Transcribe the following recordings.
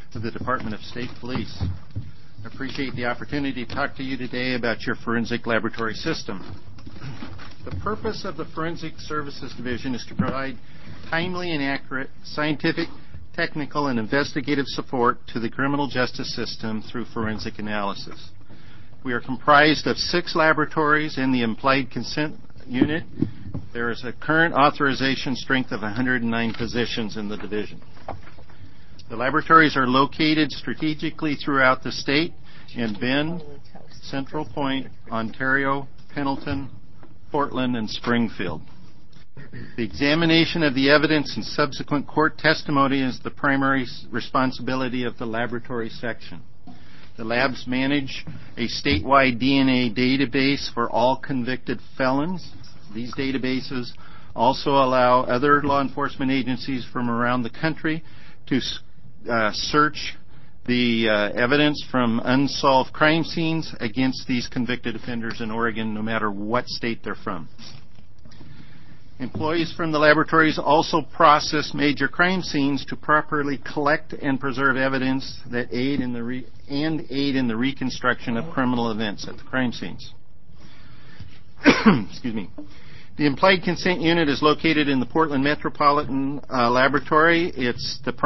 of the Department of State Police. I appreciate the opportunity to talk to you today about your forensic laboratory system. The purpose of the Forensic Services Division is to provide timely and accurate scientific, technical, and investigative support to the criminal justice system through forensic analysis. We are comprised of 6 laboratories in the Implied Consent Unit. There is a current authorization strength of 109 positions in the division. The laboratories are located strategically throughout the state in Bend, Central Point, Ontario, Pendleton, Portland, and Springfield. The examination of the evidence and subsequent court testimony is the primary responsibility of the laboratory section. The labs manage a statewide DNA database for all convicted felons. These databases also allow other law enforcement agencies from around the country to search the evidence from unsolved crime scenes against these convicted offenders in Oregon, no matter what state they're from. Employees from the laboratories also process major crime scenes to properly collect and preserve evidence that aid in the reconstruction of criminal events at the crime scenes. Excuse me. The Implied Consent Unit is located in the Portland Metropolitan Laboratory. It's the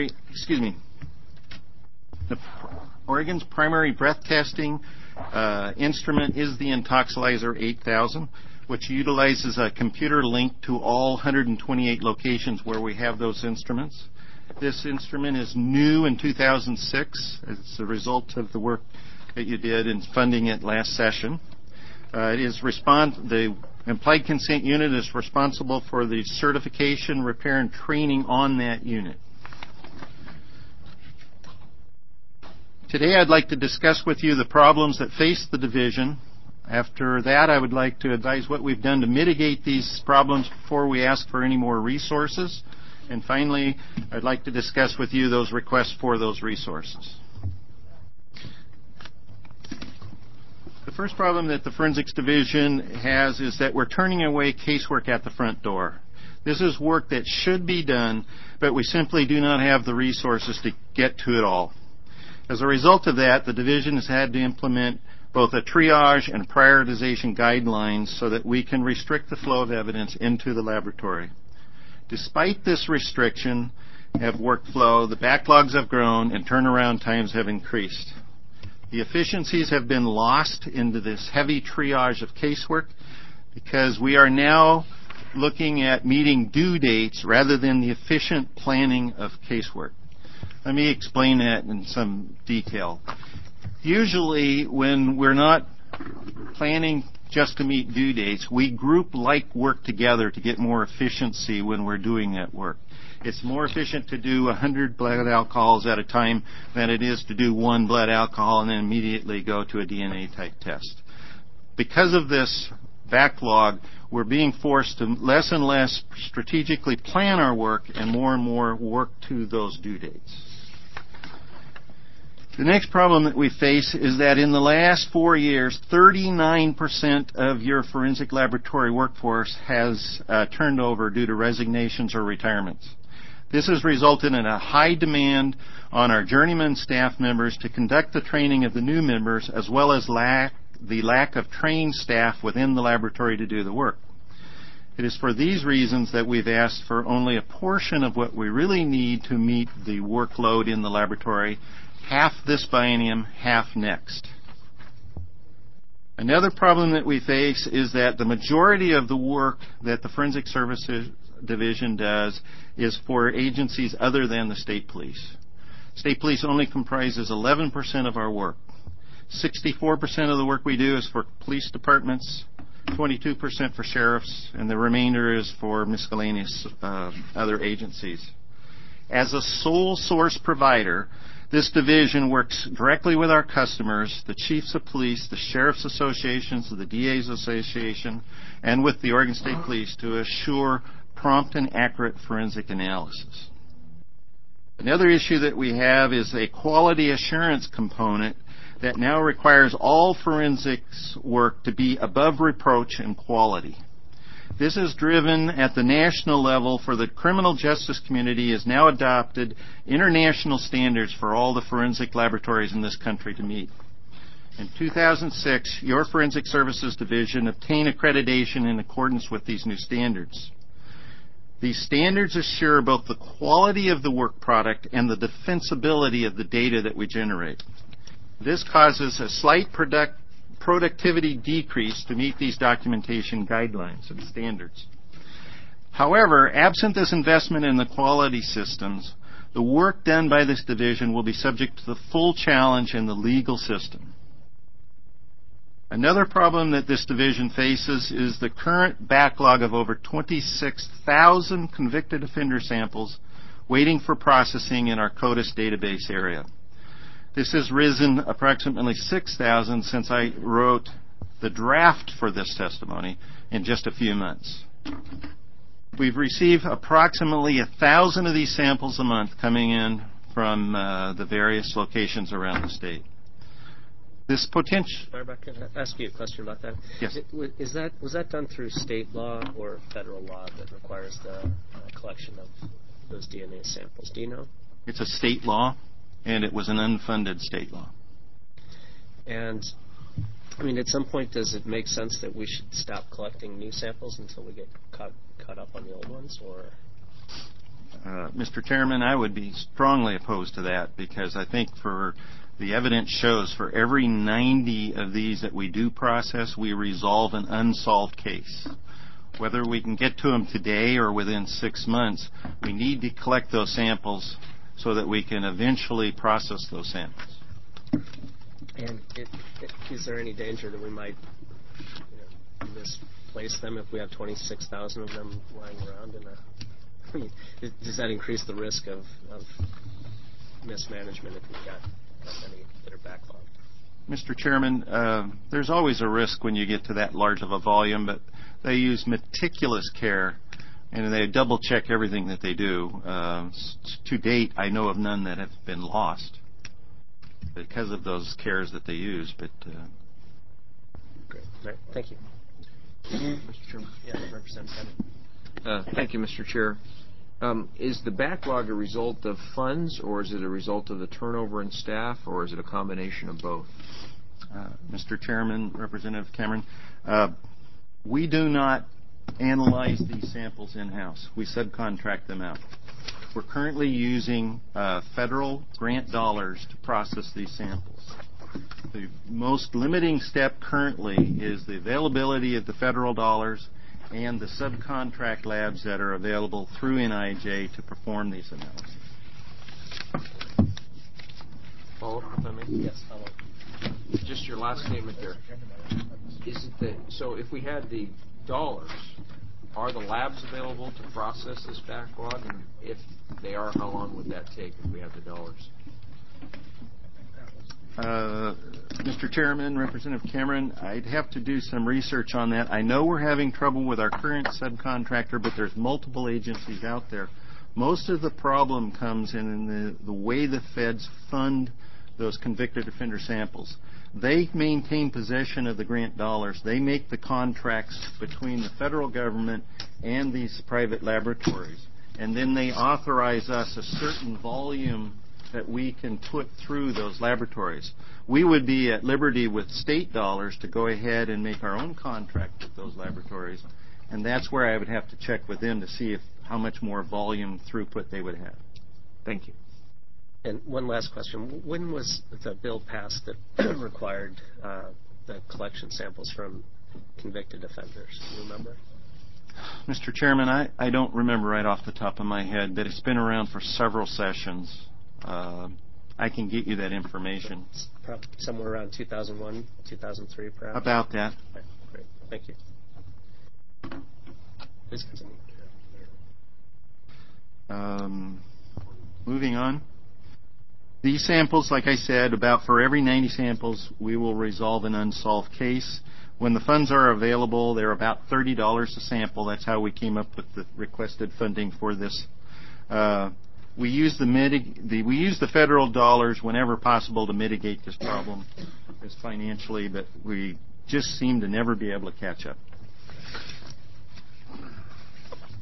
Oregon's primary breath testing instrument is the Intoxilyzer 8000, which utilizes a computer link to all 128 locations where we have those instruments. This instrument is new in 2006. It's a result of the work that you did in funding it last session. The Implied Consent Unit is responsible for the certification, repair, and training on that unit. Today I'd like to discuss with you the problems that face the division. After that, I would like to advise what we've done to mitigate these problems before we ask for any more resources. And finally, I'd like to discuss with you those requests for those resources. The first problem that the Forensics Division has is that we're turning away casework at the front door. This is work that should be done, but we simply do not have the resources to get to it all. As a result of that, the division has had to implement both a triage and prioritization guidelines so that we can restrict the flow of evidence into the laboratory. Despite this restriction of workflow, the backlogs have grown and turnaround times have increased. The efficiencies have been lost into this heavy triage of casework because we are now looking at meeting due dates rather than the efficient planning of casework. Let me explain that in some detail. Usually, when we're not planning just to meet due dates, we group like work together to get more efficiency when we're doing that work. It's more efficient to do 100 blood alcohols at a time than it is to do 1 blood alcohol and then immediately go to a DNA type test. Because of this backlog, we're being forced to less and less strategically plan our work and more work to those due dates. The next problem that we face is that in the last 4 years, 39% of your forensic laboratory workforce has turned over due to resignations or retirements. This has resulted in a high demand on our journeyman staff members to conduct the training of the new members, as well as the lack of trained staff within the laboratory to do the work. It is for these reasons that we've asked for only a portion of what we really need to meet the workload in the laboratory, half this biennium, half next. Another problem that we face is that the majority of the work that the Forensic Services Division does is for agencies other than the state police. State police only comprises 11% of our work. 64% of the work we do is for police departments, 22% for sheriffs, and the remainder is for miscellaneous other agencies. As a sole source provider, this division works directly with our customers, the chiefs of police, the sheriff's associations, the DA's association, and with the Oregon State Police to assure prompt and accurate forensic analysis. Another issue that we have is a quality assurance component that now requires all forensics work to be above reproach in quality. This is driven at the national level for the criminal justice community has now adopted international standards for all the forensic laboratories in this country to meet. In 2006, your Forensic Services Division obtained accreditation in accordance with these new standards. These standards assure both the quality of the work product and the defensibility of the data that we generate. This causes a slight productivity decrease to meet these documentation guidelines and standards. However, absent this investment in the quality systems, the work done by this division will be subject to the full challenge in the legal system. Another problem that this division faces is the current backlog of over 26,000 convicted offender samples waiting for processing in our CODIS database area. This has risen approximately 6,000 since I wrote the draft for this testimony in just a few months. We've received approximately 1,000 of these samples a month coming in from the various locations around the state. This potential. Barbara, can I ask you a question about that? Yes. Was that done through state law or federal law that requires the collection of those DNA samples? Do you know? It's a state law, and it was an unfunded state law. And, I mean, at some point, does it make sense that we should stop collecting new samples until we get caught up on the old ones, or? Mr. Chairman, I would be strongly opposed to that because I think the evidence shows for every 90 of these that we do process, we resolve an unsolved case. Whether we can get to them today or within 6 months, we need to collect those samples so that we can eventually process those samples. And is there any danger that we might misplace them if we have 26,000 of them lying around? Does that increase the risk of mismanagement if we've got many that are backlogged? Mr. Chairman, there's always a risk when you get to that large of a volume, but they use meticulous care and they double-check everything that they do. To date, I know of none that have been lost because of those cares that they use. But great. All right. Thank you. Mr. Chairman. Yeah, Representative Kennedy. Thank you, Mr. Chair. Is the backlog a result of funds, or is it a result of the turnover in staff, or is it a combination of both? Mr. Chairman, Representative Cameron, we do not analyze these samples in-house. We subcontract them out. We're currently using federal grant dollars to process these samples. The most limiting step currently is the availability of the federal dollars and the subcontract labs that are available through NIJ to perform these analyses. Follow up, if I may? Yes, follow up. Just your last statement there. Is it that, so if we had the dollars, are the labs available to process this backlog? And if they are, how long would that take if we have the dollars? Mr. Chairman, Representative Cameron, I'd have to do some research on that. I know we're having trouble with our current subcontractor, but there's multiple agencies out there. Most of the problem comes in the way the feds fund those convicted offender samples. They maintain possession of the grant dollars. They make the contracts between the federal government and these private laboratories. And then they authorize us a certain volume that we can put through those laboratories. We would be at liberty with state dollars to go ahead and make our own contract with those laboratories, and that's where I would have to check with them to see how much more volume throughput they would have. Thank you. And one last question. When was the bill passed that required the collection samples from convicted offenders? Do you remember? Mr. Chairman, I don't remember right off the top of my head, but it's been around for several sessions. I can get you that information. Probably somewhere around 2001, 2003, perhaps? About that. Okay, great. Thank you. Please continue. Moving on. These samples, like I said, about for every 90 samples, we will resolve an unsolved case. When the funds are available, they're about $30 a sample. That's how we came up with the requested funding for this. We use the federal dollars whenever possible to mitigate this problem, just financially, but we just seem to never be able to catch up.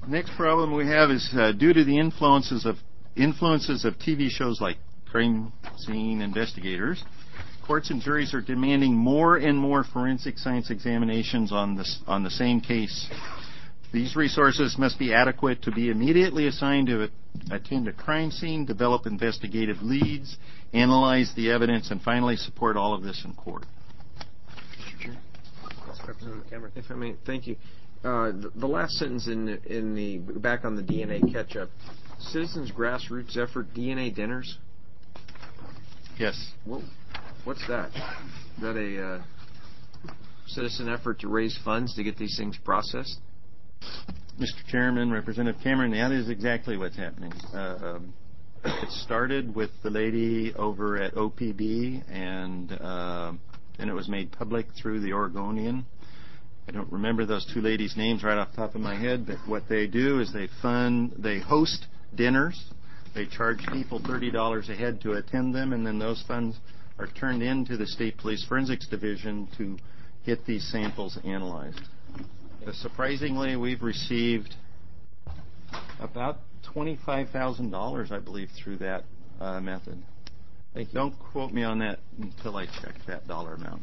Next problem we have is due to the influences of TV shows like Crime Scene Investigators, courts and juries are demanding more and more forensic science examinations on the same case. These resources must be adequate to be immediately assigned to attend a crime scene, develop investigative leads, analyze the evidence, and finally support all of this in court. Mr. Chair? Representative Cameron. If I may, thank you. The last sentence in the back on the DNA catch-up, citizens grassroots effort DNA dinners. Yes. What's that? Is that a citizen effort to raise funds to get these things processed? Mr. Chairman, Representative Cameron, that is exactly what's happening. It started with the lady over at OPB, and it was made public through the Oregonian. I don't remember those two ladies' names right off the top of my head, but what they do is they host dinners. They charge people $30 a head to attend them, and then those funds are turned into the State Police Forensics Division to get these samples analyzed. Surprisingly, we've received about $25,000, I believe, through that method. Thank you. Don't quote me on that until I check that dollar amount.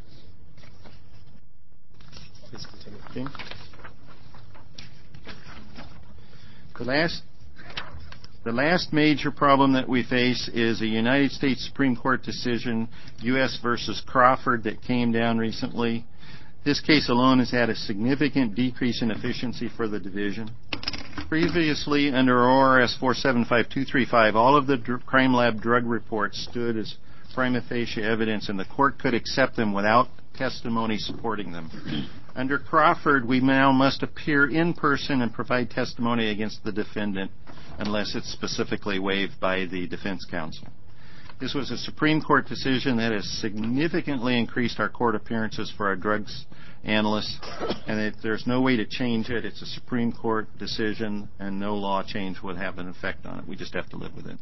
Please continue. Okay. The last major problem that we face is a United States Supreme Court decision, U.S. versus Crawford, that came down recently. This case alone has had a significant decrease in efficiency for the division. Previously, under ORS 475235, all of the crime lab drug reports stood as prima facie evidence, and the court could accept them without testimony supporting them. Under Crawford, we now must appear in person and provide testimony against the defendant unless it's specifically waived by the defense counsel. This was a Supreme Court decision that has significantly increased our court appearances for our drugs analysts, and there's no way to change it. It's a Supreme Court decision, and no law change would have an effect on it. We just have to live with it.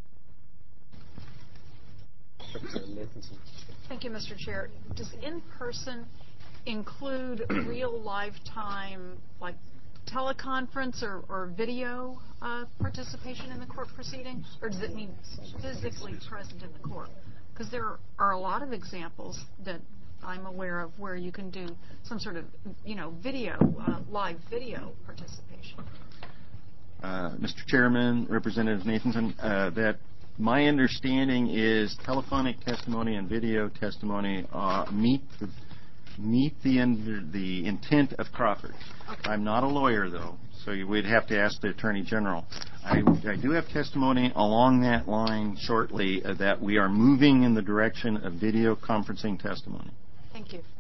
Thank you, Mr. Chair. Does in-person include real lifetime, like teleconference or video participation in the court proceeding, or does it mean physically present in the court? Because there are a lot of examples that I'm aware of where you can do some sort of, video, live video participation. Mr. Chairman, Representative Nathanson, that my understanding is telephonic testimony and video testimony meet the intent of Crawford. Okay. I'm not a lawyer, though, so you would have to ask the Attorney General. I do have testimony along that line shortly that we are moving in the direction of video conferencing testimony. Thank you.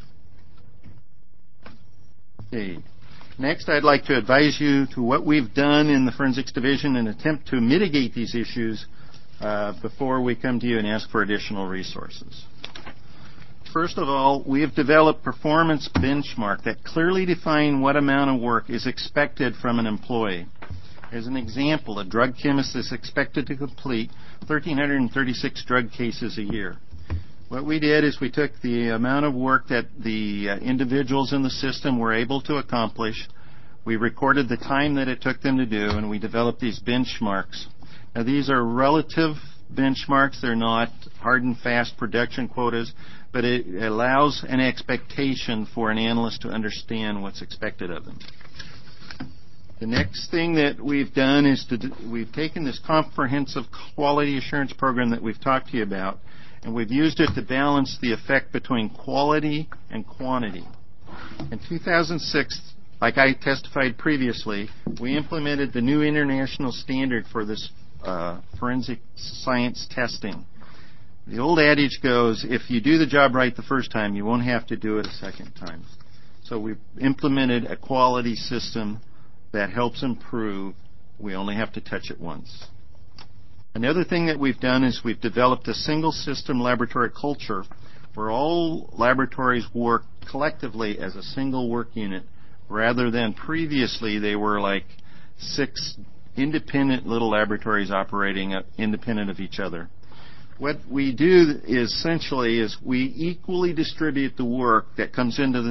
Okay. Next, I'd like to advise you to what we've done in the Forensics Division in an attempt to mitigate these issues before we come to you and ask for additional resources. First of all, we have developed performance benchmarks that clearly define what amount of work is expected from an employee. As an example, a drug chemist is expected to complete 1,336 drug cases a year. What we did is we took the amount of work that the individuals in the system were able to accomplish, we recorded the time that it took them to do, and we developed these benchmarks. Now, these are relative benchmarks. They're not hard and fast production quotas, but it allows an expectation for an analyst to understand what's expected of them. The next thing that we've done is we've taken this comprehensive quality assurance program that we've talked to you about, and we've used it to balance the effect between quality and quantity. In 2006, like I testified previously, we implemented the new international standard for this forensic science testing. The old adage goes, if you do the job right the first time, you won't have to do it a second time. So we've implemented a quality system that helps improve. We only have to touch it once. Another thing that we've done is we've developed a single system laboratory culture where all laboratories work collectively as a single work unit, rather than previously they were like 6 independent little laboratories operating independent of each other. What we do is essentially we equally distribute the work that comes into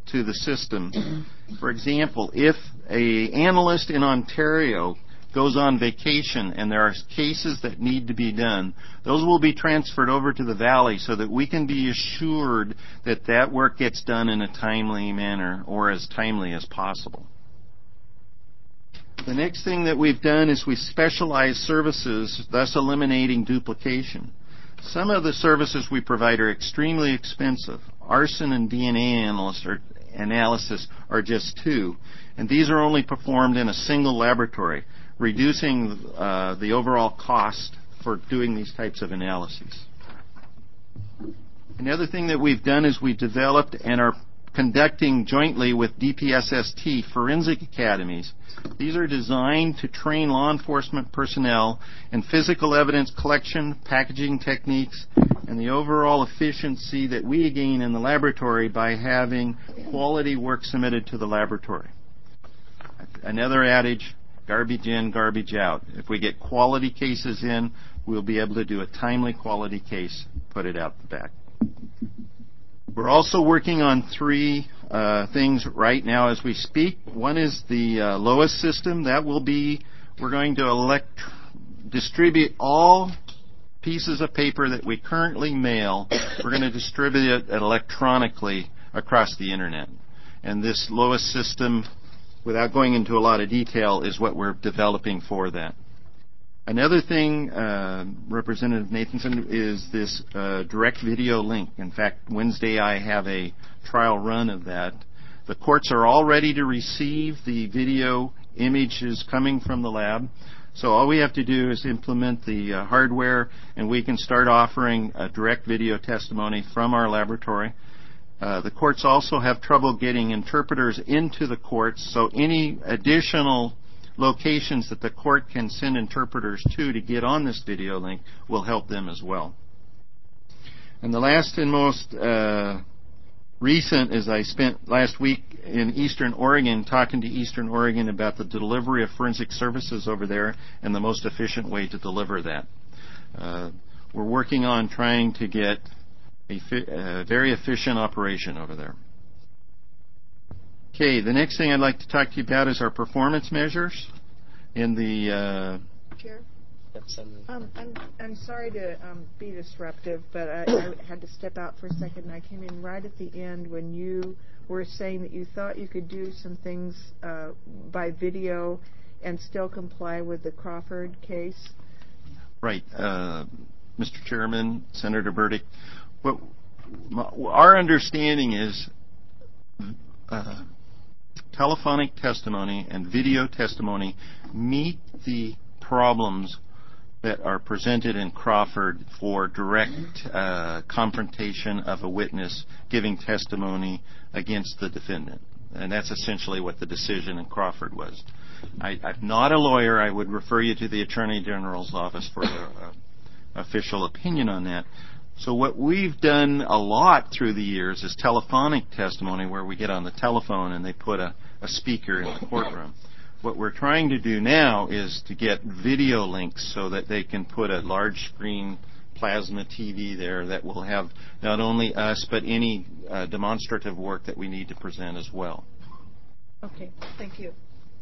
to the system. For example, if an analyst in Ontario goes on vacation and there are cases that need to be done, those will be transferred over to the Valley so that we can be assured that that work gets done in a timely manner or as timely as possible. The next thing that we've done is we specialize services, thus eliminating duplication. Some of the services we provide are extremely expensive. Arson and DNA analysis are just two, and these are only performed in a single laboratory, reducing the overall cost for doing these types of analyses. Another thing that we've done is we've developed and are conducting jointly with DPSST forensic academies. These are designed to train law enforcement personnel in physical evidence collection, packaging techniques, and the overall efficiency that we gain in the laboratory by having quality work submitted to the laboratory. Another adage, garbage in, garbage out. If we get quality cases in, we'll be able to do a timely quality case, put it out the back. We're also working on three things right now as we speak. One is the LOAS system. That will be, we're going to distribute all pieces of paper that we currently mail. We're going to distribute it electronically across the Internet. And this LOAS system, without going into a lot of detail, is what we're developing for that. Another thing, Representative Nathanson, is this direct video link. In fact, Wednesday I have a trial run of that. The courts are all ready to receive the video images coming from the lab. So all we have to do is implement the hardware, and we can start offering a direct video testimony from our laboratory. The courts also have trouble getting interpreters into the courts, so any additional locations that the court can send interpreters to get on this video link will help them as well. And the last and most recent is I spent last week in Eastern Oregon talking to Eastern Oregon about the delivery of forensic services over there and the most efficient way to deliver that. We're working on trying to get a very efficient operation over there. Okay, the next thing I'd like to talk to you about is our performance measures in the... Chair? Yep, Senator. I'm sorry to be disruptive, but I had to step out for a second, and I came in right at the end when you were saying that you thought you could do some things by video and still comply with the Crawford case. Right. Mr. Chairman, Senator Burdick, our understanding is telephonic testimony and video testimony meet the problems that are presented in Crawford for direct confrontation of a witness giving testimony against the defendant. And that's essentially what the decision in Crawford was. I'm not a lawyer. I would refer you to the Attorney General's office for official opinion on that. So what we've done a lot through the years is telephonic testimony, where we get on the telephone and they put a speaker in the courtroom. What we're trying to do now is to get video links so that they can put a large screen plasma TV there that will have not only us but any demonstrative work that we need to present as well. Okay, thank you.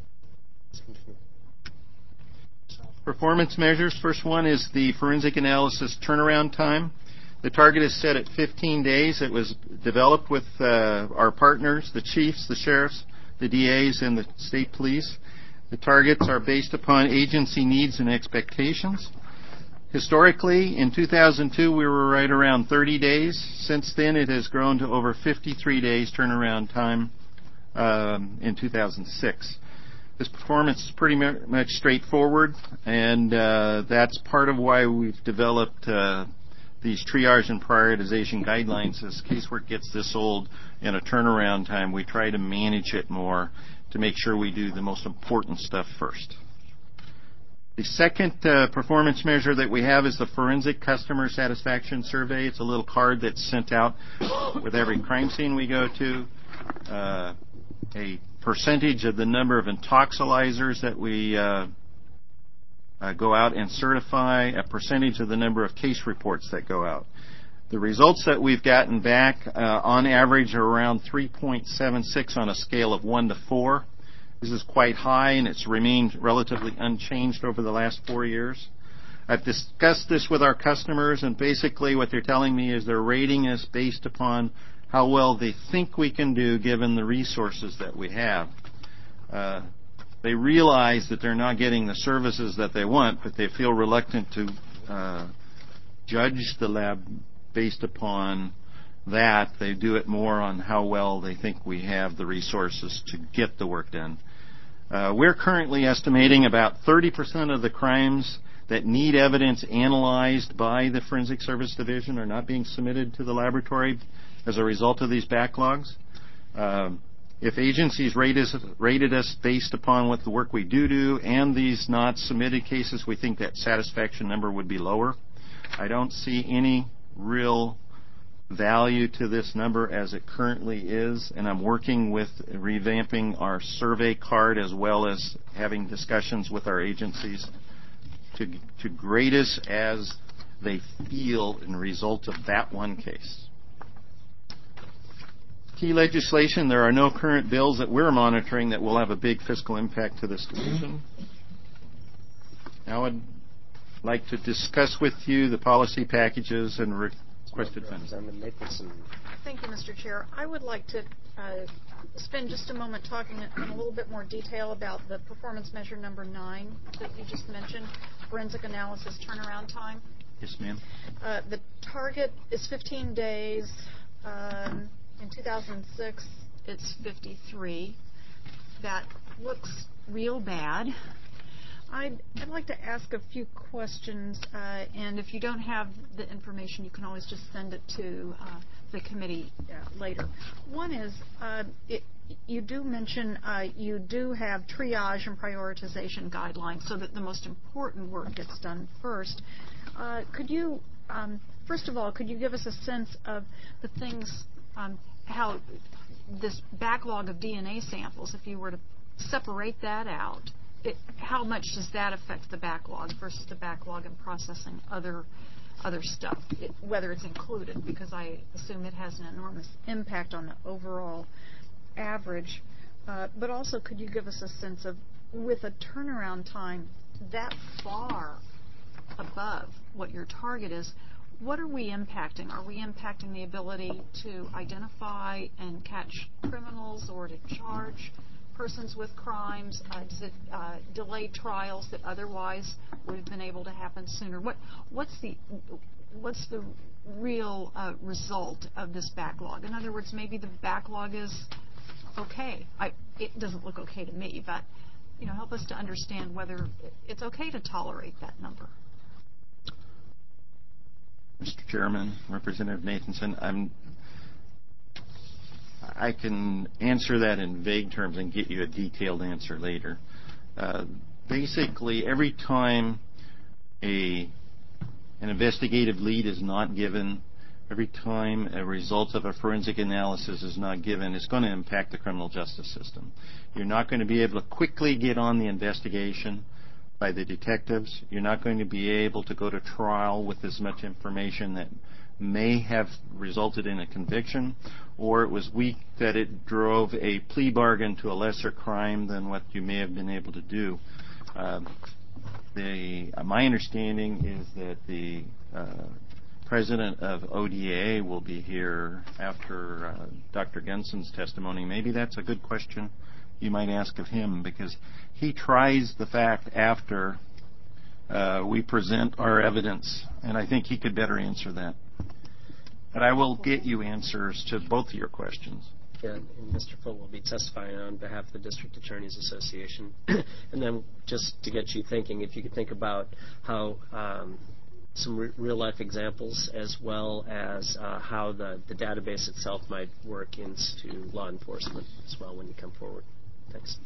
Performance measures. First one is the forensic analysis turnaround time. The target is set at 15 days. It was developed with our partners, the chiefs, the sheriffs, the DAs, and the state police. The targets are based upon agency needs and expectations. Historically, in 2002, we were right around 30 days. Since then, it has grown to over 53 days turnaround time in 2006. This performance is pretty much straightforward, and that's part of why we've developed these triage and prioritization guidelines. As casework gets this old in a turnaround time, we try to manage it more to make sure we do the most important stuff first. The second performance measure that we have is the Forensic Customer Satisfaction Survey. It's a little card that's sent out with every crime scene we go to, a percentage of the number of intoxilizers that we go out and certify, a percentage of the number of case reports that go out. The results that we've gotten back on average are around 3.76 on a scale of 1 to 4. This is quite high, and it's remained relatively unchanged over the last 4 years. I've discussed this with our customers, and basically what they're telling me is they're rating us based upon how well they think we can do given the resources that we have. They realize that they're not getting the services that they want, but they feel reluctant to judge the lab based upon that. They do it more on how well they think we have the resources to get the work done. We're currently estimating about 30% of the crimes that need evidence analyzed by the Forensic Service Division are not being submitted to the laboratory as a result of these backlogs. If agencies rated us based upon what the work we do and these not submitted cases, we think that satisfaction number would be lower. I don't see any real value to this number as it currently is, and I'm working with revamping our survey card as well as having discussions with our agencies to grade us as they feel in result of that one case. Key legislation, there are no current bills that we're monitoring that will have a big fiscal impact to this division. Now I'd like to discuss with you the policy packages and requested funds. Thank you, Mr. Chair. I would like to spend just a moment talking in a little bit more detail about the performance measure number 9 that you just mentioned, forensic analysis turnaround time. Yes, ma'am. The target is 15 days. In 2006, it's 53. That looks real bad. I'd like to ask a few questions, and if you don't have the information, you can always just send it to the committee later. One is, you do mention you do have triage and prioritization guidelines so that the most important work gets done first. Could you, first of all, could you give us a sense of the things, how this backlog of DNA samples, if you were to separate that out, how much does that affect the backlog versus the backlog in processing other stuff, whether it's included, because I assume it has an enormous impact on the overall average. But also, could you give us a sense of, with a turnaround time that far above what your target is, what are we impacting? Are we impacting the ability to identify and catch criminals or to charge persons with crimes? Does it delay trials that otherwise would have been able to happen sooner? What's the real result of this backlog? In other words, maybe the backlog is okay. It doesn't look okay to me, but help us to understand whether it's okay to tolerate that number. Mr. Chairman, Representative Nathanson, I can answer that in vague terms and get you a detailed answer later. Basically, every time an investigative lead is not given, every time a result of a forensic analysis is not given, it's going to impact the criminal justice system. You're not going to be able to quickly get on the investigation by the detectives. You're not going to be able to go to trial with as much information that may have resulted in a conviction, or it was weak that it drove a plea bargain to a lesser crime than what you may have been able to do. My understanding is that the president of ODA will be here after Dr. Gunson's testimony. Maybe that's a good question you might ask of him, because he tries the fact after we present our evidence, and I think he could better answer that. But I will get you answers to both of your questions. Yeah, and Mr. Foote will be testifying on behalf of the District Attorneys Association. And then just to get you thinking, if you could think about how some real-life examples as well as how the database itself might work into law enforcement as well when you come forward. Thanks.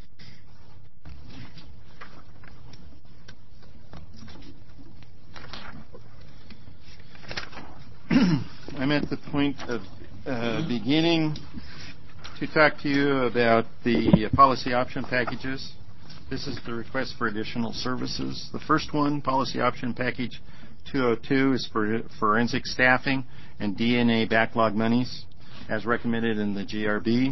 I'm at the point of beginning to talk to you about the policy option packages. This is the request for additional services. The first one, policy option package 202 is for forensic staffing and DNA backlog monies, as recommended in the GRB.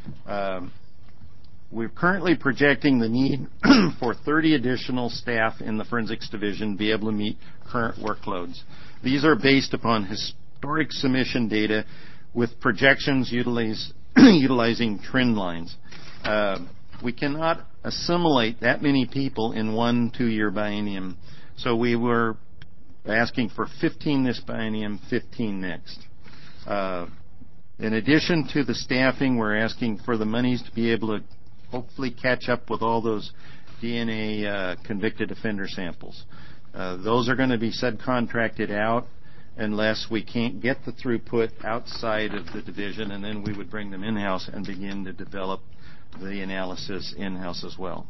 We're currently projecting the need for 30 additional staff in the forensics division to be able to meet current workloads. These are based upon historic submission data with projections utilizing trend lines. We cannot assimilate that many people in 1-2 year biennium, so we were asking for 15 this biennium, 15 next. In addition to the staffing, we're asking for the monies to be able to hopefully catch up with all those DNA convicted offender samples. Those are going to be subcontracted out unless we can't get the throughput outside of the division, and then we would bring them in-house and begin to develop the analysis in-house as well.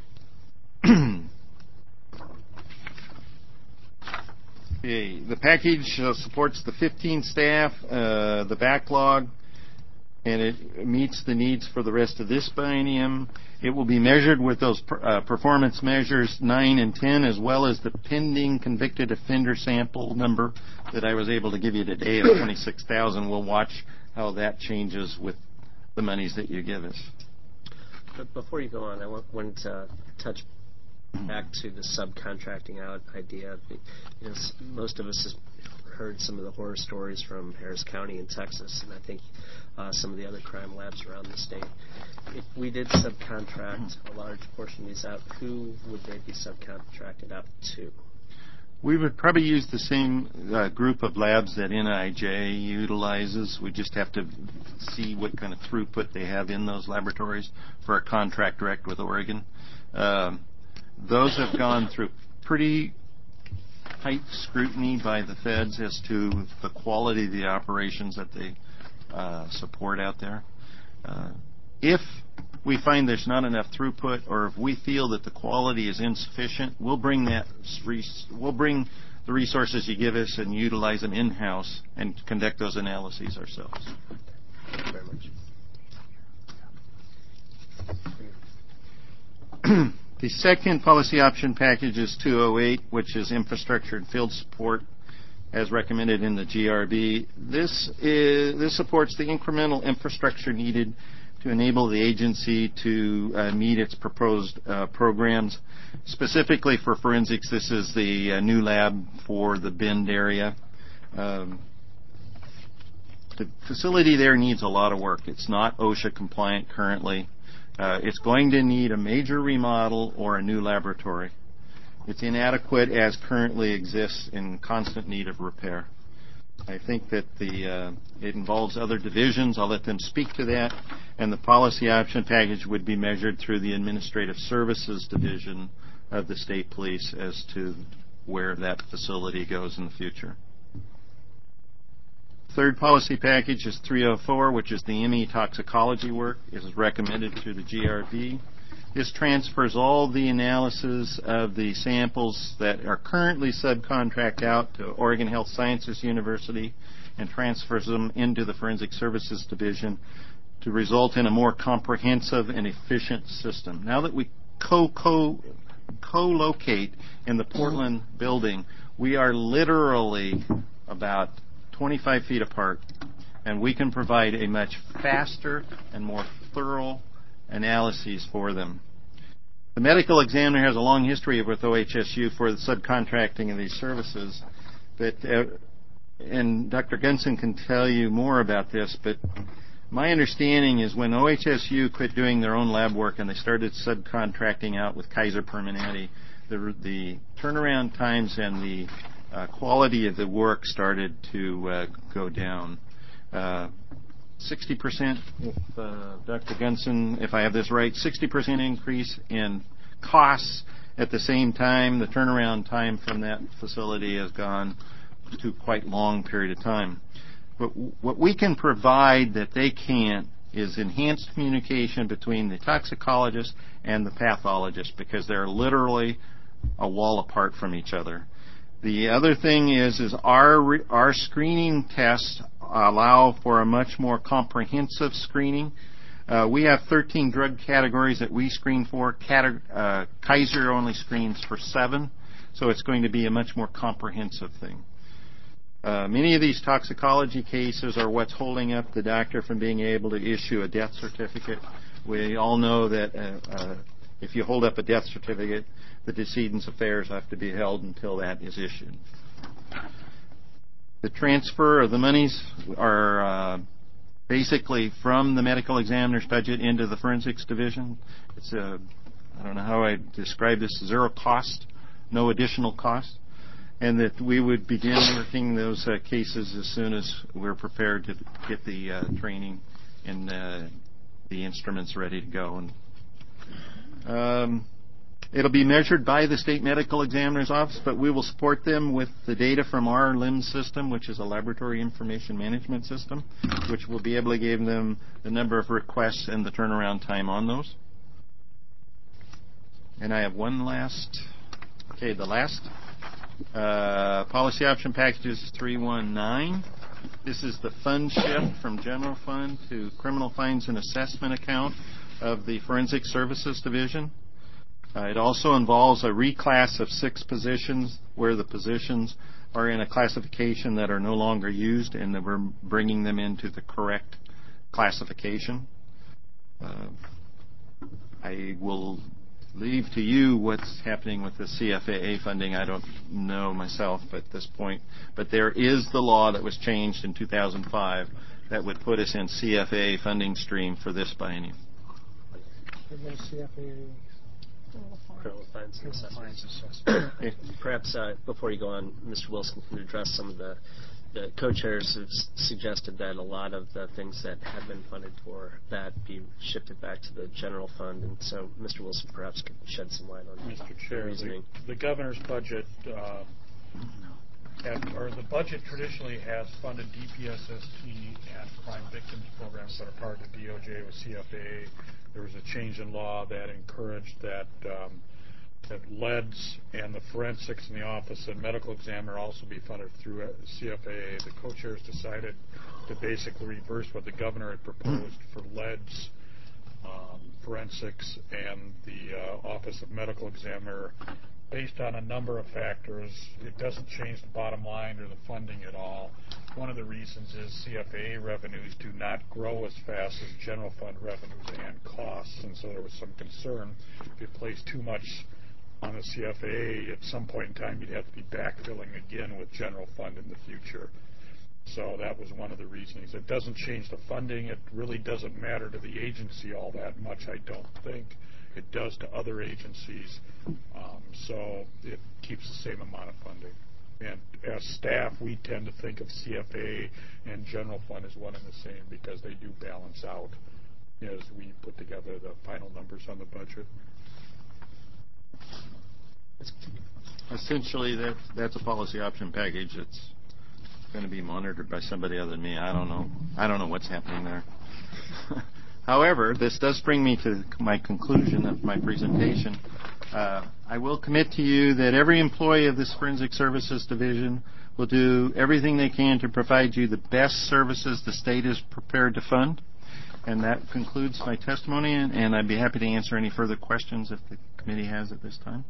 Okay, the package supports the 15 staff, the backlog, and it meets the needs for the rest of this biennium. It will be measured with those performance measures 9 and 10, as well as the pending convicted offender sample number that I was able to give you today of 26,000. We'll watch how that changes with the monies that you give us. But before you go on, I wanted to touch back to the subcontracting out idea. Most of us have heard some of the horror stories from Harris County in Texas, and I think some of the other crime labs around the state. If we did subcontract a large portion of these out, who would they be subcontracted out to? We would probably use the same group of labs that NIJ utilizes. We just have to see what kind of throughput they have in those laboratories for a contract direct with Oregon. Those have gone through pretty tight scrutiny by the feds as to the quality of the operations that they support out there. If we find there's not enough throughput, or if we feel that the quality is insufficient, we'll bring the resources you give us and utilize them in-house and conduct those analyses ourselves. Thank you very much. The second policy option package is 208, which is infrastructure and field support, as recommended in the GRB. This supports the incremental infrastructure needed to enable the agency to meet its proposed programs. Specifically for forensics, this is the new lab for the Bend area. The facility there needs a lot of work. It's not OSHA compliant currently. It's going to need a major remodel or a new laboratory. It's inadequate as currently exists, in constant need of repair. I think that it involves other divisions. I'll let them speak to that. And the policy option package would be measured through the Administrative Services Division of the State Police as to where that facility goes in the future. Third policy package is 304, which is the ME toxicology work. It is recommended through the GRB. This transfers all the analysis of the samples that are currently subcontracted out to Oregon Health Sciences University and transfers them into the Forensic Services Division to result in a more comprehensive and efficient system. Now that we co-locate in the Portland building, we are literally about 25 feet apart, and we can provide a much faster and more thorough analyses for them. The medical examiner has a long history with OHSU for the subcontracting of these services, and Dr. Gunson can tell you more about this, but my understanding is when OHSU quit doing their own lab work and they started subcontracting out with Kaiser Permanente, the turnaround times and the quality of the work started to go down. 60%, if Dr. Gunson, if I have this right, 60% increase in costs. At the same time, the turnaround time from that facility has gone to quite long period of time. But what we can provide that they can't is enhanced communication between the toxicologist and the pathologist, because they're literally a wall apart from each other. The other thing is our screening tests allow for a much more comprehensive screening. We have 13 drug categories that we screen for. Kaiser only screens for 7. So it's going to be a much more comprehensive thing. Many of these toxicology cases are what's holding up the doctor from being able to issue a death certificate. We all know that if you hold up a death certificate, the decedent's affairs have to be held until that is issued. The transfer of the monies are basically from the medical examiner's budget into the forensics division. It's I don't know how I describe this, zero cost, no additional cost, and that we would begin working those cases as soon as we're prepared to get the training and the instruments ready to go. And it'll be measured by the state medical examiner's office, but we will support them with the data from our LIMS system, which is a laboratory information management system, which will be able to give them the number of requests and the turnaround time on those. And I have one last, the last policy option package is 319. This is the fund shift from general fund to criminal fines and assessment account of the Forensic Services Division. It also involves a reclass of 6 positions where the positions are in a classification that are no longer used, and that we're bringing them into the correct classification. I will leave to you what's happening with the CFAA funding. I don't know myself at this point, but there is the law that was changed in 2005 that would put us in CFAA funding stream for this biennium. Criminal fines and assessments. Perhaps before you go on, Mr. Wilson can address some of the co-chairs have suggested that a lot of the things that have been funded for that be shifted back to the general fund, and so Mr. Wilson perhaps could shed some light on Mr. Chair, reasoning. The governor's budget, or the budget traditionally has funded DPSST and crime victims programs that are part of the DOJ with CFAA. There was a change in law that encouraged that LEDS and the forensics in the office and medical examiner also be funded through CFAA. The co-chairs decided to basically reverse what the governor had proposed for LEDS, forensics, and the office of medical examiner. Based on a number of factors, it doesn't change the bottom line or the funding at all. One of the reasons is CFAA revenues do not grow as fast as general fund revenues and costs, and so there was some concern if you place too much on the CFAA, at some point in time you'd have to be backfilling again with general fund in the future. So that was one of the reasons. It doesn't change the funding. It really doesn't matter to the agency all that much, I don't think. It does to other agencies, so it keeps the same amount of funding. And as staff, we tend to think of CFAA and general fund as one and the same because they do balance out as we put together the final numbers on the budget. Essentially, that's a policy option package. It's going to be monitored by somebody other than me. I don't know what's happening there. However, this does bring me to my conclusion of my presentation. I will commit to you that every employee of this Forensic Services Division will do everything they can to provide you the best services the state is prepared to fund. And that concludes my testimony, and I'd be happy to answer any further questions if the committee has at this time.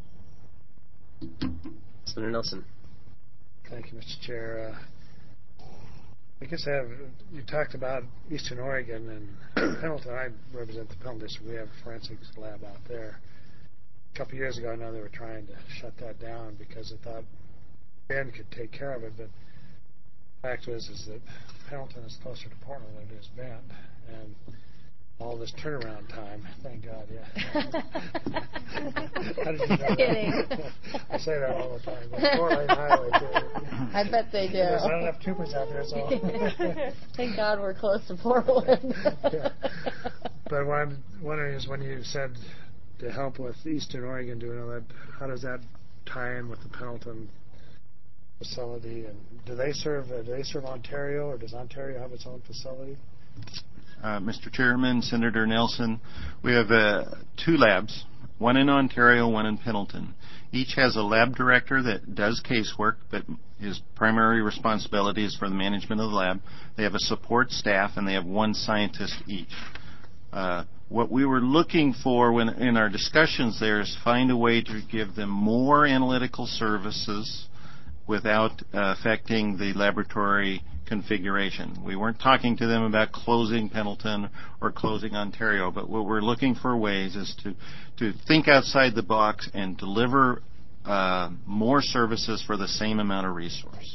Senator Nelson. Thank you, Mr. Chair. I guess you talked about Eastern Oregon and Pendleton. I represent the Pendleton District. We have a forensics lab out there. A couple of years ago, I know they were trying to shut that down because they thought Bend could take care of it, but the fact is that Pendleton is closer to Portland than it is Bend, and all this turnaround time, thank God, yeah. How did you know Kidding. that? I say that all the time. It's 4-lane highway, too. I bet they do. There's not enough troopers out there, so. Thank God we're close to Portland. Yeah. But what I'm wondering is when you said to help with Eastern Oregon doing all that, how does that tie in with the Pendleton facility? And do they serve Ontario, or does Ontario have its own facility? Mr. Chairman, Senator Nelson, we have 2 labs, one in Ontario, one in Pendleton. Each has a lab director that does casework, but his primary responsibility is for the management of the lab. They have a support staff, and they have 1 scientist each. What we were looking for when in our discussions there is find a way to give them more analytical services without affecting the laboratory configuration. We weren't talking to them about closing Pendleton or closing Ontario, but what we're looking for ways is to think outside the box and deliver more services for the same amount of resource.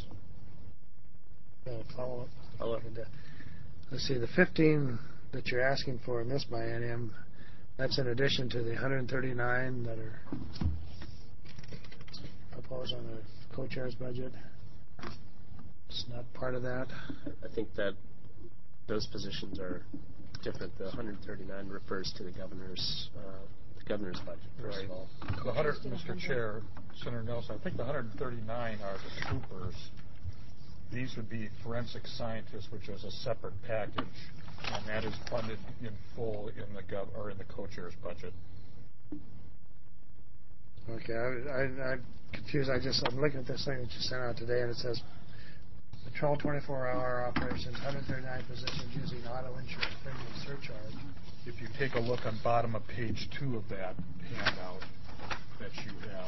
Follow up. Let's see, the 15 that you're asking for in this biennium, that's in addition to the 139 that are proposed on the co-chair's budget. It's not part of that. I think that those positions are different. The 139 refers to the governor's budget, first of all. The 100, Mr. Chair, Senator Nelson, I think the 139 are the troopers. These would be forensic scientists, which is a separate package, and that is funded in full in the co-chair's budget. Okay, I'm confused. I'm looking at this thing that you sent out today, and it says patrol 24-hour operations, 139 positions using auto insurance premium surcharge. If you take a look on bottom of page 2 of that handout that you have,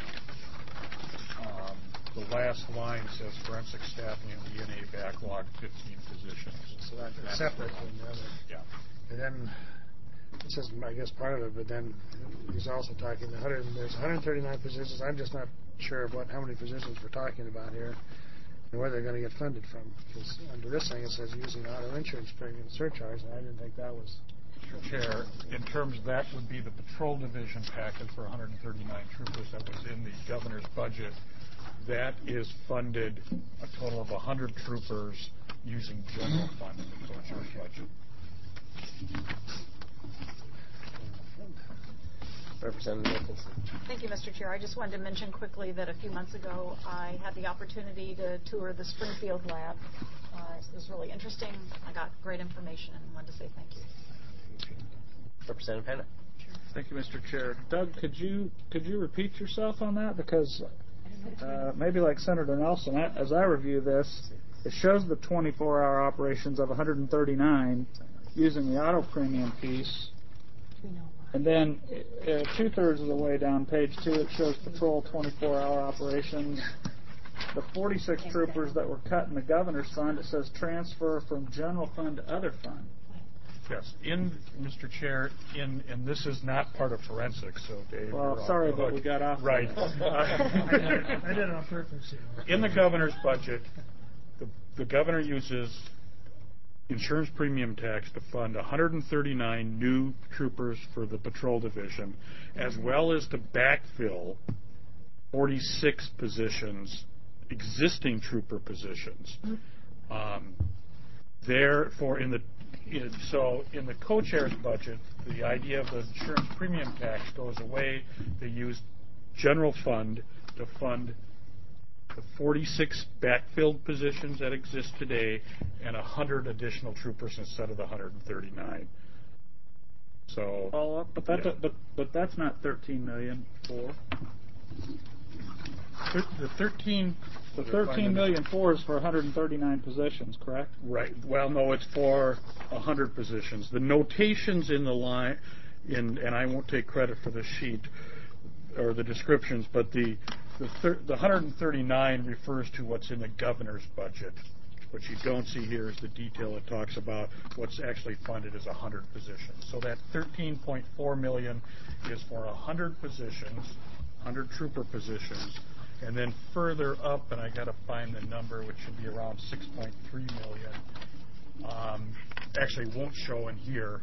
the last line says forensic staffing and DNA backlog 15 positions. So that's separate from the other. Yeah. And then this is, I guess, part of it, but then he's also talking there's 139 positions. I'm just not sure of how many positions we're talking about here and where they're going to get funded from. Because under this thing it says using auto insurance premium surcharge, and I didn't think that was. Mr. Chair, in terms of that would be the patrol division package for 139 troopers that was in the governor's budget. That is funded a total of 100 troopers using general fund in the co-chair's budget. Representative Nicholson. Thank you, Mr. Chair. I just wanted to mention quickly that a few months ago I had the opportunity to tour the Springfield lab. It was really interesting. I got great information and wanted to say thank you. Representative Hanna. Thank you, Mr. Chair. Doug, could you repeat yourself on that? Because maybe like Senator Nelson, as I review this, it shows the 24-hour operations of 139 using the auto premium piece. And then 2/3 of the way down page 2, it shows patrol 24-hour operations. The 46 troopers that were cut in the governor's fund, it says transfer from general fund to other fund. Yes, Mr. Chair, and this is not part of forensics, so Dave. Well, sorry, but we got off. Right. I did it on purpose. In the governor's budget, the governor uses insurance premium tax to fund 139 new troopers for the patrol division, as well as to backfill 46 positions, existing trooper positions. Therefore, in the co-chair's budget, the idea of the insurance premium tax goes away. They use general fund to fund the 46 backfilled positions that exist today and 100 additional troopers instead of the 139. So follow up, but that's not $13 million for. The 13 million for is for 139 positions, correct? Right. Well, no, it's for 100 positions. The notations in the line, and I won't take credit for the sheet or the descriptions, but the 139 refers to what's in the governor's budget. What you don't see here is the detail it talks about what's actually funded as 100 positions. So that $13.4 million is for 100 positions, 100 trooper positions. And then further up, and I got to find the number, which should be around $6.3 million. Actually, won't show in here,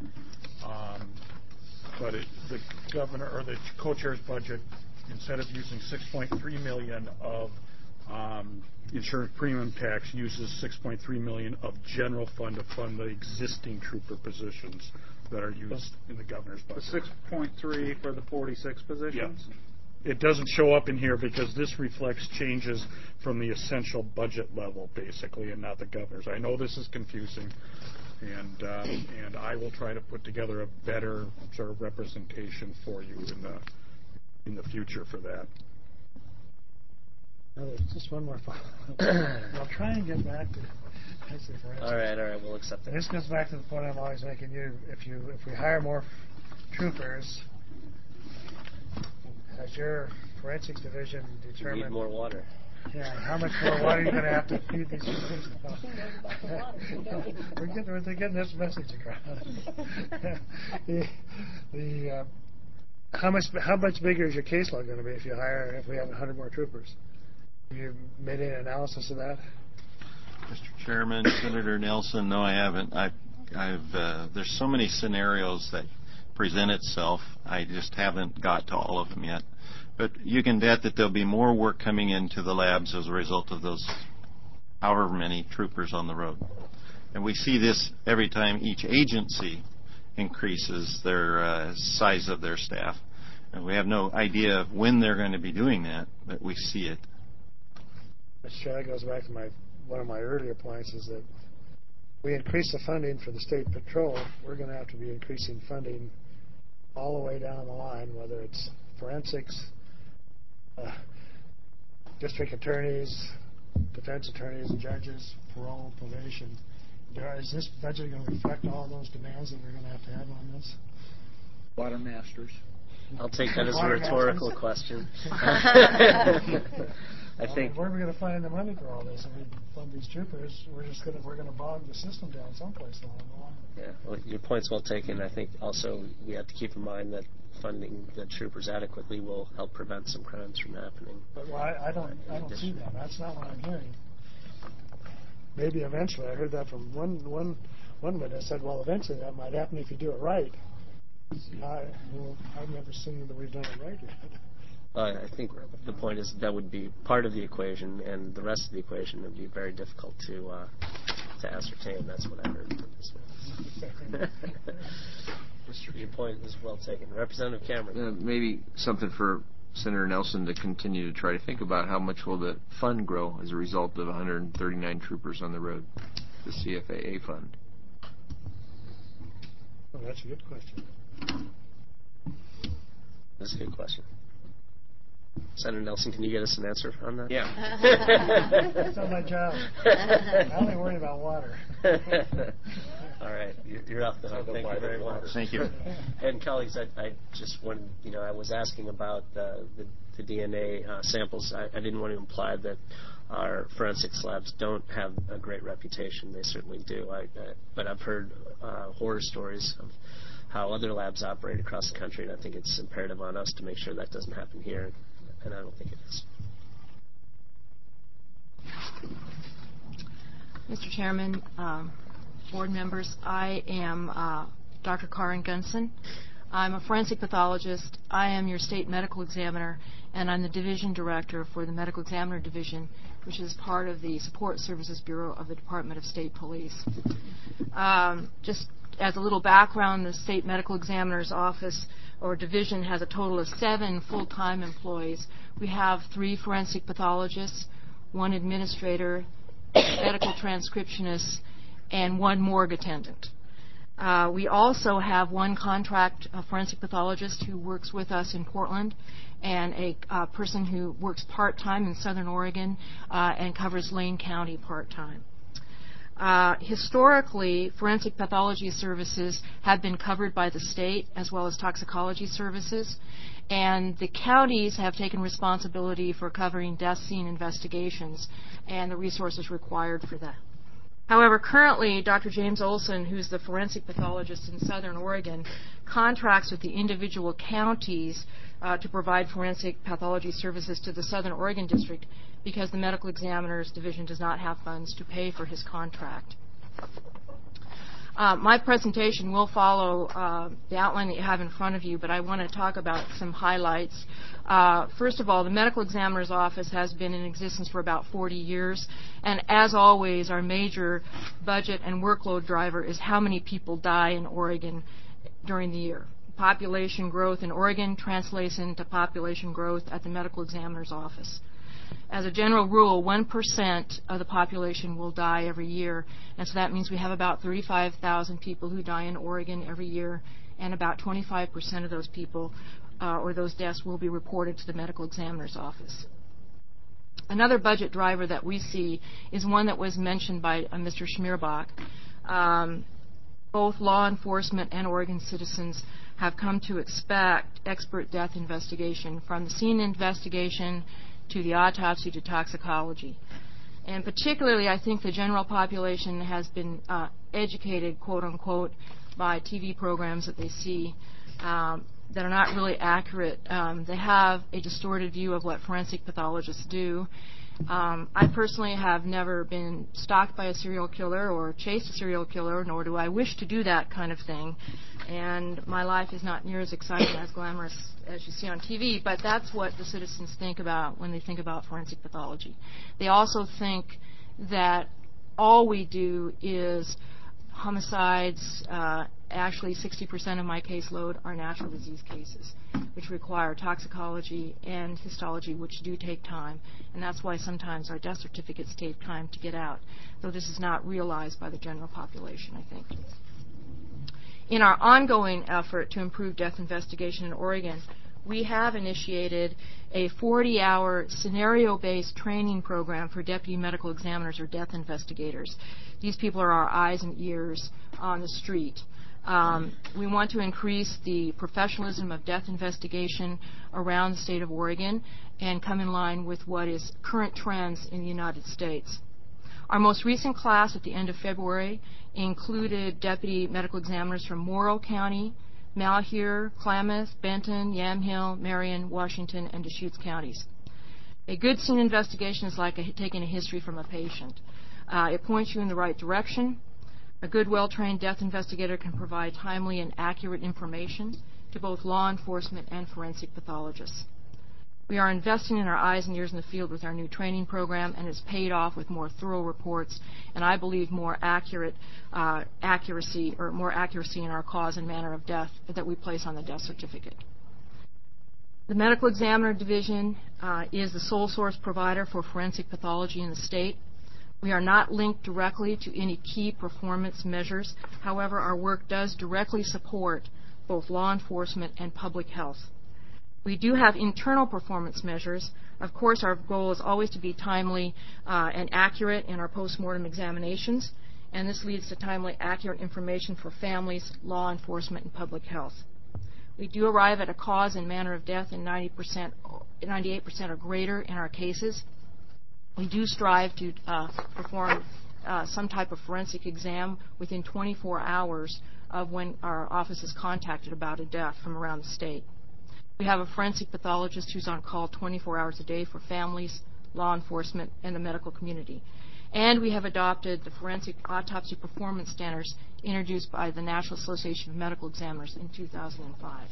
but the governor or the co-chair's budget, instead of using $6.3 million of insurance premium tax, uses $6.3 million of general fund to fund the existing trooper positions that are used in the governor's budget. The 6.3 for the 46 positions. Yeah. It doesn't show up in here because this reflects changes from the essential budget level, basically, and not the governor's. I know this is confusing, and I will try to put together a better sort of representation for you in the future for that. Just one more follow-up. I'll try and get back to That's the forensics. All right, we'll accept that. And this goes back to the point I'm always making. If we hire more troopers, has your forensics division You determined need more water. Yeah, how much more water are you going to have to feed these troopers? We're getting this message across. How much bigger is your caseload going to be if we have 100 more troopers? Have you made any analysis of that? Mr. Chairman, Senator Nelson, no, I haven't. There's so many scenarios that present itself. I just haven't got to all of them yet. But you can bet that there'll be more work coming into the labs as a result of those however many troopers on the road. And we see this every time each agency increases their size of their staff. And we have no idea of when they're going to be doing that, but we see it. Mr. Chair, that goes back to one of my earlier points is that we increase the funding for the state patrol, we're going to have to be increasing funding all the way down the line, whether it's forensics, district attorneys, defense attorneys, judges, parole, probation. Is this budget going to reflect all those demands that we're going to have on this? Water masters. I'll take that as a rhetorical question. I think. Where are we going to find the money for all this? If we fund these troopers, we're going to bog the system down someplace along the line. Yeah, well, your point's well taken. I think also we have to keep in mind that funding the troopers adequately will help prevent some crimes from happening. But I don't see that. That's not what I'm hearing. Maybe eventually. I heard that from one witness said, well, eventually that might happen if you do it right. I've never seen that we've done it right yet. I think the point is that would be part of the equation, and the rest of the equation would be very difficult to ascertain. That's what I heard from this one. Your point is well taken. Representative Cameron. Maybe something for Senator Nelson to continue to try to think about how much will the fund grow as a result of 139 troopers on the road, the CFAA fund. Oh, that's a good question. That's a good question. Senator Nelson, can you get us an answer on that? Yeah. That's not my job. I only worry about water. All right, you're off the hook. Thank you very much. Thank you. And colleagues, I just wanted, I was asking about the DNA samples. I didn't want to imply that our forensics labs don't have a great reputation. They certainly do. But I've heard horror stories of how other labs operate across the country, and I think it's imperative on us to make sure that doesn't happen here, and I don't think it is. Mr. Chairman, board members, I am Dr. Karen Gunson. I'm a forensic pathologist. I am your state medical examiner, and I'm the division director for the Medical Examiner Division, which is part of the Support Services Bureau of the Department of State Police. Just as a little background, the State Medical Examiner's Office or Division has a total of 7 full-time employees. We have 3 forensic pathologists, 1 administrator, medical transcriptionist, and 1 morgue attendant. We also have 1 contract forensic pathologist who works with us in Portland, and a person who works part-time in Southern Oregon and covers Lane County part-time. Historically, forensic pathology services have been covered by the state as well as toxicology services, and the counties have taken responsibility for covering death scene investigations and the resources required for that. However, currently, Dr. James Olson, who's the forensic pathologist in Southern Oregon, contracts with the individual counties to provide forensic pathology services to the Southern Oregon District because the Medical Examiner's Division does not have funds to pay for his contract. My presentation will follow the outline that you have in front of you, but I want to talk about some highlights. First of all, the Medical Examiner's Office has been in existence for about 40 years, and as always, our major budget and workload driver is how many people die in Oregon during the year. Population growth in Oregon translates into population growth at the Medical Examiner's Office. As a general rule, 1% of the population will die every year, and so that means we have about 35,000 people who die in Oregon every year, and about 25% of those people or those deaths will be reported to the Medical Examiner's Office. Another budget driver that we see is one that was mentioned by Mr. Schmierbach. Both law enforcement and Oregon citizens have come to expect expert death investigation, from the scene investigation to the autopsy to toxicology. And particularly, I think the general population has been educated, quote unquote, by TV programs that they see that are not really accurate. They have a distorted view of what forensic pathologists do. I personally have never been stalked by a serial killer or chased a serial killer, nor do I wish to do that kind of thing. And my life is not near as exciting, as glamorous as you see on TV, but that's what the citizens think about when they think about forensic pathology. They also think that all we do is homicides. Actually, 60% of my caseload are natural disease cases, which require toxicology and histology, which do take time. And that's why sometimes our death certificates take time to get out, though this is not realized by the general population, I think. In our ongoing effort to improve death investigation in Oregon, we have initiated a 40-hour scenario-based training program for deputy medical examiners or death investigators. These people are our eyes and ears on the street. We want to increase the professionalism of death investigation around the state of Oregon and come in line with what is current trends in the United States. Our most recent class at the end of February included deputy medical examiners from Morrow County, Malheur, Klamath, Benton, Yamhill, Marion, Washington, and Deschutes counties. A good scene investigation is like taking a history from a patient. It points you in the right direction. A good, well-trained death investigator can provide timely and accurate information to both law enforcement and forensic pathologists. We are investing in our eyes and ears in the field with our new training program, and it's paid off with more thorough reports and, I believe, more accuracy in our cause and manner of death that we place on the death certificate. The Medical Examiner Division is the sole source provider for forensic pathology in the state. We are not linked directly to any key performance measures. However, our work does directly support both law enforcement and public health. We do have internal performance measures. Of course, our goal is always to be timely and accurate in our postmortem examinations, and this leads to timely, accurate information for families, law enforcement, and public health. We do arrive at a cause and manner of death in 98% or greater in our cases. We do strive to perform some type of forensic exam within 24 hours of when our office is contacted about a death from around the state. We have a forensic pathologist who's on call 24 hours a day for families, law enforcement, and the medical community. And we have adopted the forensic autopsy performance standards introduced by the National Association of Medical Examiners in 2005.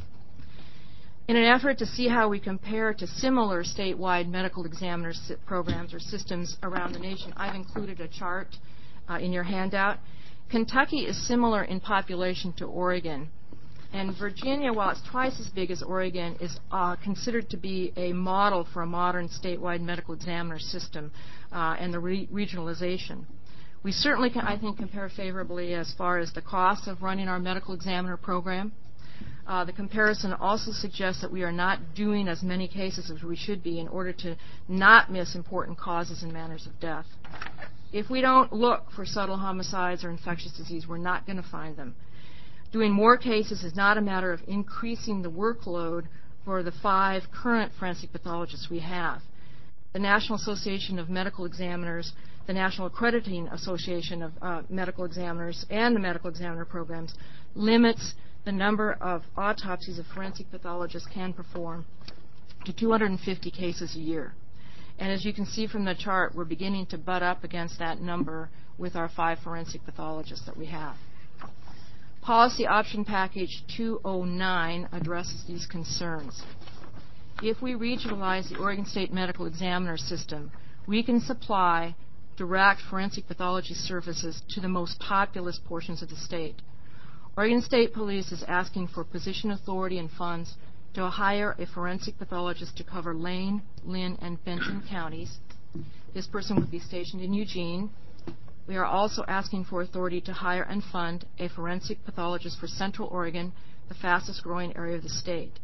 In an effort to see how we compare to similar statewide medical examiners programs or systems around the nation, I've included a chart in your handout. Kentucky is similar in population to Oregon. And Virginia, while it's twice as big as Oregon, is considered to be a model for a modern statewide medical examiner system and the regionalization. We certainly can, I think, compare favorably as far as the cost of running our medical examiner program. The comparison also suggests that we are not doing as many cases as we should be in order to not miss important causes and manners of death. If we don't look for subtle homicides or infectious disease, we're not going to find them. Doing more cases is not a matter of increasing the workload for the 5 current forensic pathologists we have. The National Association of Medical Examiners, the National Accrediting Association of Medical Examiners, and the medical examiner programs limits the number of autopsies a forensic pathologist can perform to 250 cases a year. And as you can see from the chart, we're beginning to butt up against that number with our 5 forensic pathologists that we have. Policy Option Package 209 addresses these concerns. If we regionalize the Oregon State Medical Examiner System, we can supply direct forensic pathology services to the most populous portions of the state. Oregon State Police is asking for position authority and funds to hire a forensic pathologist to cover Lane, Lynn, and Benton counties. This person would be stationed in Eugene. We are also asking for authority to hire and fund a forensic pathologist for Central Oregon, the fastest growing area of the state.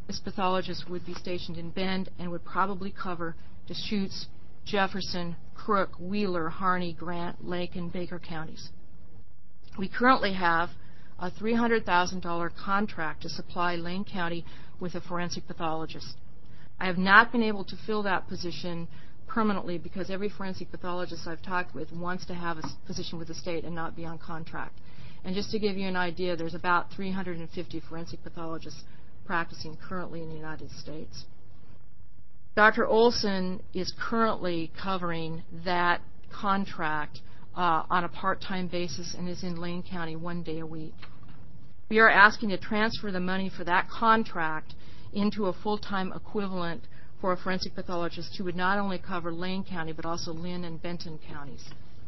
This pathologist would be stationed in Bend and would probably cover Deschutes, Jefferson, Crook, Wheeler, Harney, Grant, Lake, and Baker counties. We currently have a $300,000 contract to supply Lane County with a forensic pathologist. I have not been able to fill that position permanently because every forensic pathologist I've talked with wants to have a position with the state and not be on contract. And just to give you an idea, there's about 350 forensic pathologists practicing currently in the United States. Dr. Olson is currently covering that contract on a part-time basis and is in Lane County 1 day a week. We are asking to transfer the money for that contract into a full-time equivalent for a forensic pathologist who would not only cover Lane County but also Lynn and Benton counties.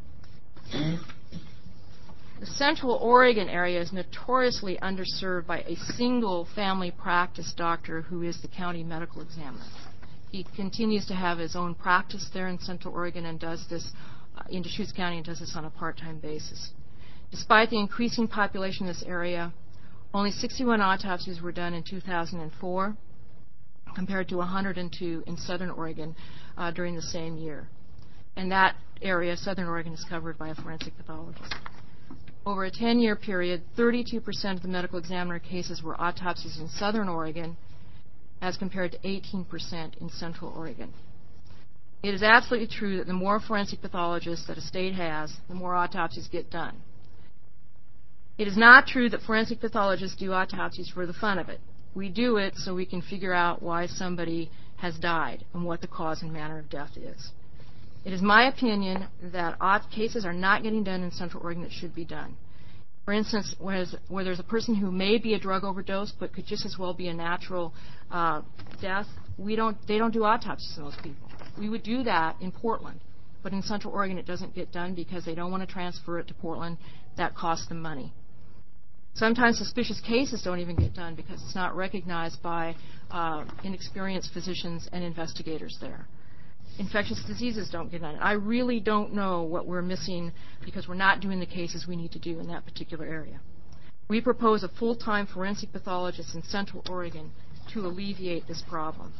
The Central Oregon area is notoriously underserved by a single family practice doctor who is the county medical examiner. He continues to have his own practice there in Central Oregon and does this in Deschutes County and does this on a part-time basis. Despite the increasing population in this area, only 61 autopsies were done in 2004 compared to 102 in Southern Oregon during the same year. And that area, Southern Oregon, is covered by a forensic pathologist. Over a 10-year period, 32% of the medical examiner cases were autopsies in Southern Oregon as compared to 18% in Central Oregon. It is absolutely true that the more forensic pathologists that a state has, the more autopsies get done. It is not true that forensic pathologists do autopsies for the fun of it. We do it so we can figure out why somebody has died and what the cause and manner of death is. It is my opinion that cases are not getting done in Central Oregon that should be done. For instance, where there's a person who may be a drug overdose but could just as well be a natural death, they don't do autopsies on those people. We would do that in Portland, but in Central Oregon it doesn't get done because they don't want to transfer it to Portland. That costs them money. Sometimes suspicious cases don't even get done because it's not recognized by inexperienced physicians and investigators there. Infectious diseases don't get done. I really don't know what we're missing because we're not doing the cases we need to do in that particular area. We propose a full-time forensic pathologist in Central Oregon to alleviate this problem.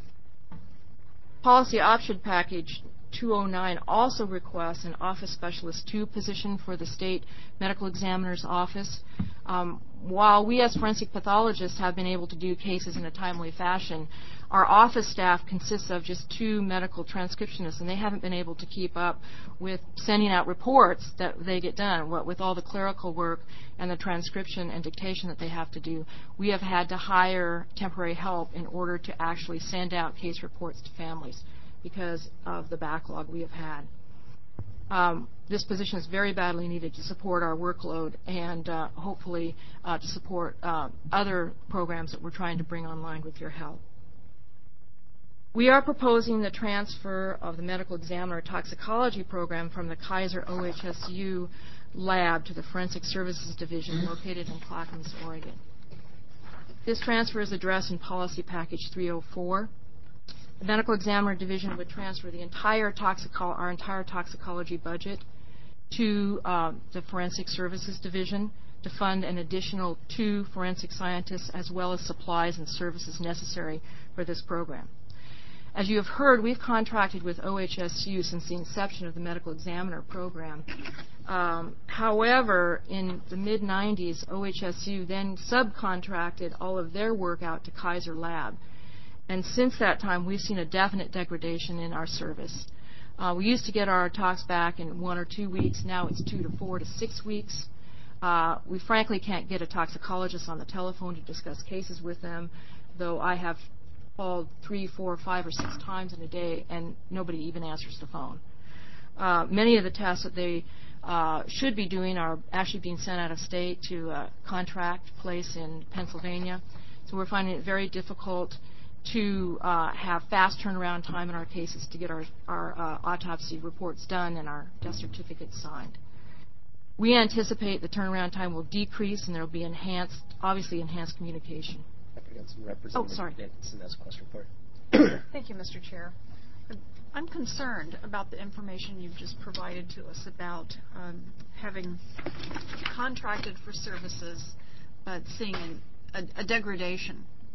Policy Option Package 209 also requests an Office Specialist 2 position for the State Medical Examiner's Office. While we as forensic pathologists have been able to do cases in a timely fashion, our office staff consists of just 2 medical transcriptionists, and they haven't been able to keep up with sending out reports that they get done. With all the clerical work and the transcription and dictation that they have to do, we have had to hire temporary help in order to actually send out case reports to families because of the backlog we have had. This position is very badly needed to support our workload and hopefully to support other programs that we're trying to bring online with your help. We are proposing the transfer of the medical examiner toxicology program from the Kaiser OHSU lab to the Forensic Services Division located in Clackamas, Oregon. This transfer is addressed in Policy Package 304. The Medical Examiner Division would transfer our entire toxicology budget to the Forensic Services Division to fund an additional 2 forensic scientists as well as supplies and services necessary for this program. As you have heard, we've contracted with OHSU since the inception of the Medical Examiner program. However, in the mid-90s, OHSU then subcontracted all of their work out to Kaiser Lab. And since that time, we've seen a definite degradation in our service. We used to get our talks back in 1 or 2 weeks. Now it's 2 to 4 to 6 weeks. We frankly can't get a toxicologist on the telephone to discuss cases with them, though I have called 3, 4, 5, or 6 times in a day, and nobody even answers the phone. Many of the tests that they should be doing are actually being sent out of state to a contract place in Pennsylvania. So we're finding it very difficult to have fast turnaround time in our cases to get our autopsy reports done and our death certificates signed. We anticipate the turnaround time will decrease and there will be enhanced communication. Sorry. That's a question for you. Thank you, Mr. Chair. I'm concerned about the information you've just provided to us about having contracted for services but seeing a degradation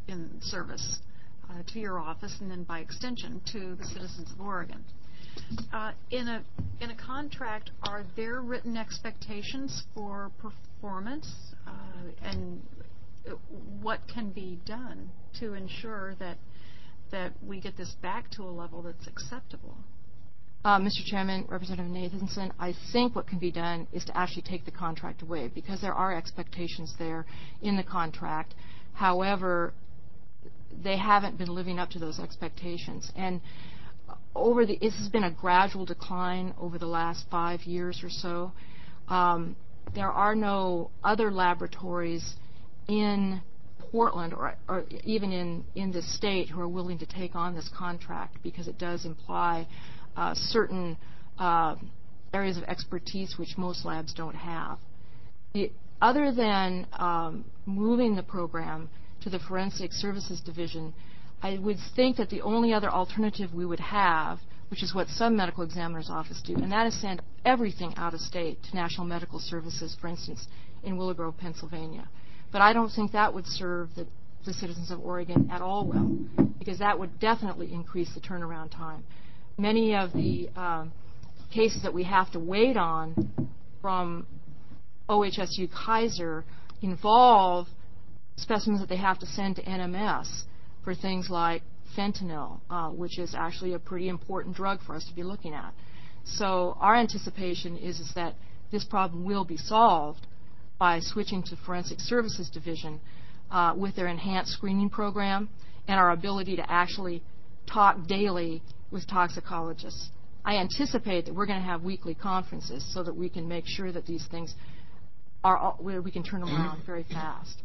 in service to your office, and then by extension to the citizens of Oregon. In a contract, are there written expectations for performance, and what can be done to ensure that we get this back to a level that's acceptable? Mr. Chairman, Representative Nathanson, I think what can be done is to actually take the contract away, because there are expectations there in the contract. However, they haven't been living up to those expectations. And this has been a gradual decline over the last 5 years or so. There are no other laboratories in Portland or even in this state who are willing to take on this contract, because it does imply certain areas of expertise which most labs don't have. Other than moving the program to the Forensic Services Division, I would think that the only other alternative we would have, which is what some medical examiners' office do, and that is send everything out of state to National Medical Services, for instance, in Willow Grove, Pennsylvania. But I don't think that would serve the citizens of Oregon at all well, because that would definitely increase the turnaround time. Many of the cases that we have to wait on from OHSU Kaiser involve specimens that they have to send to NMS for things like fentanyl, which is actually a pretty important drug for us to be looking at. So our anticipation is that this problem will be solved by switching to Forensic Services Division with their enhanced screening program and our ability to actually talk daily with toxicologists. I anticipate that we're going to have weekly conferences so that we can make sure that these things we can turn them around very fast.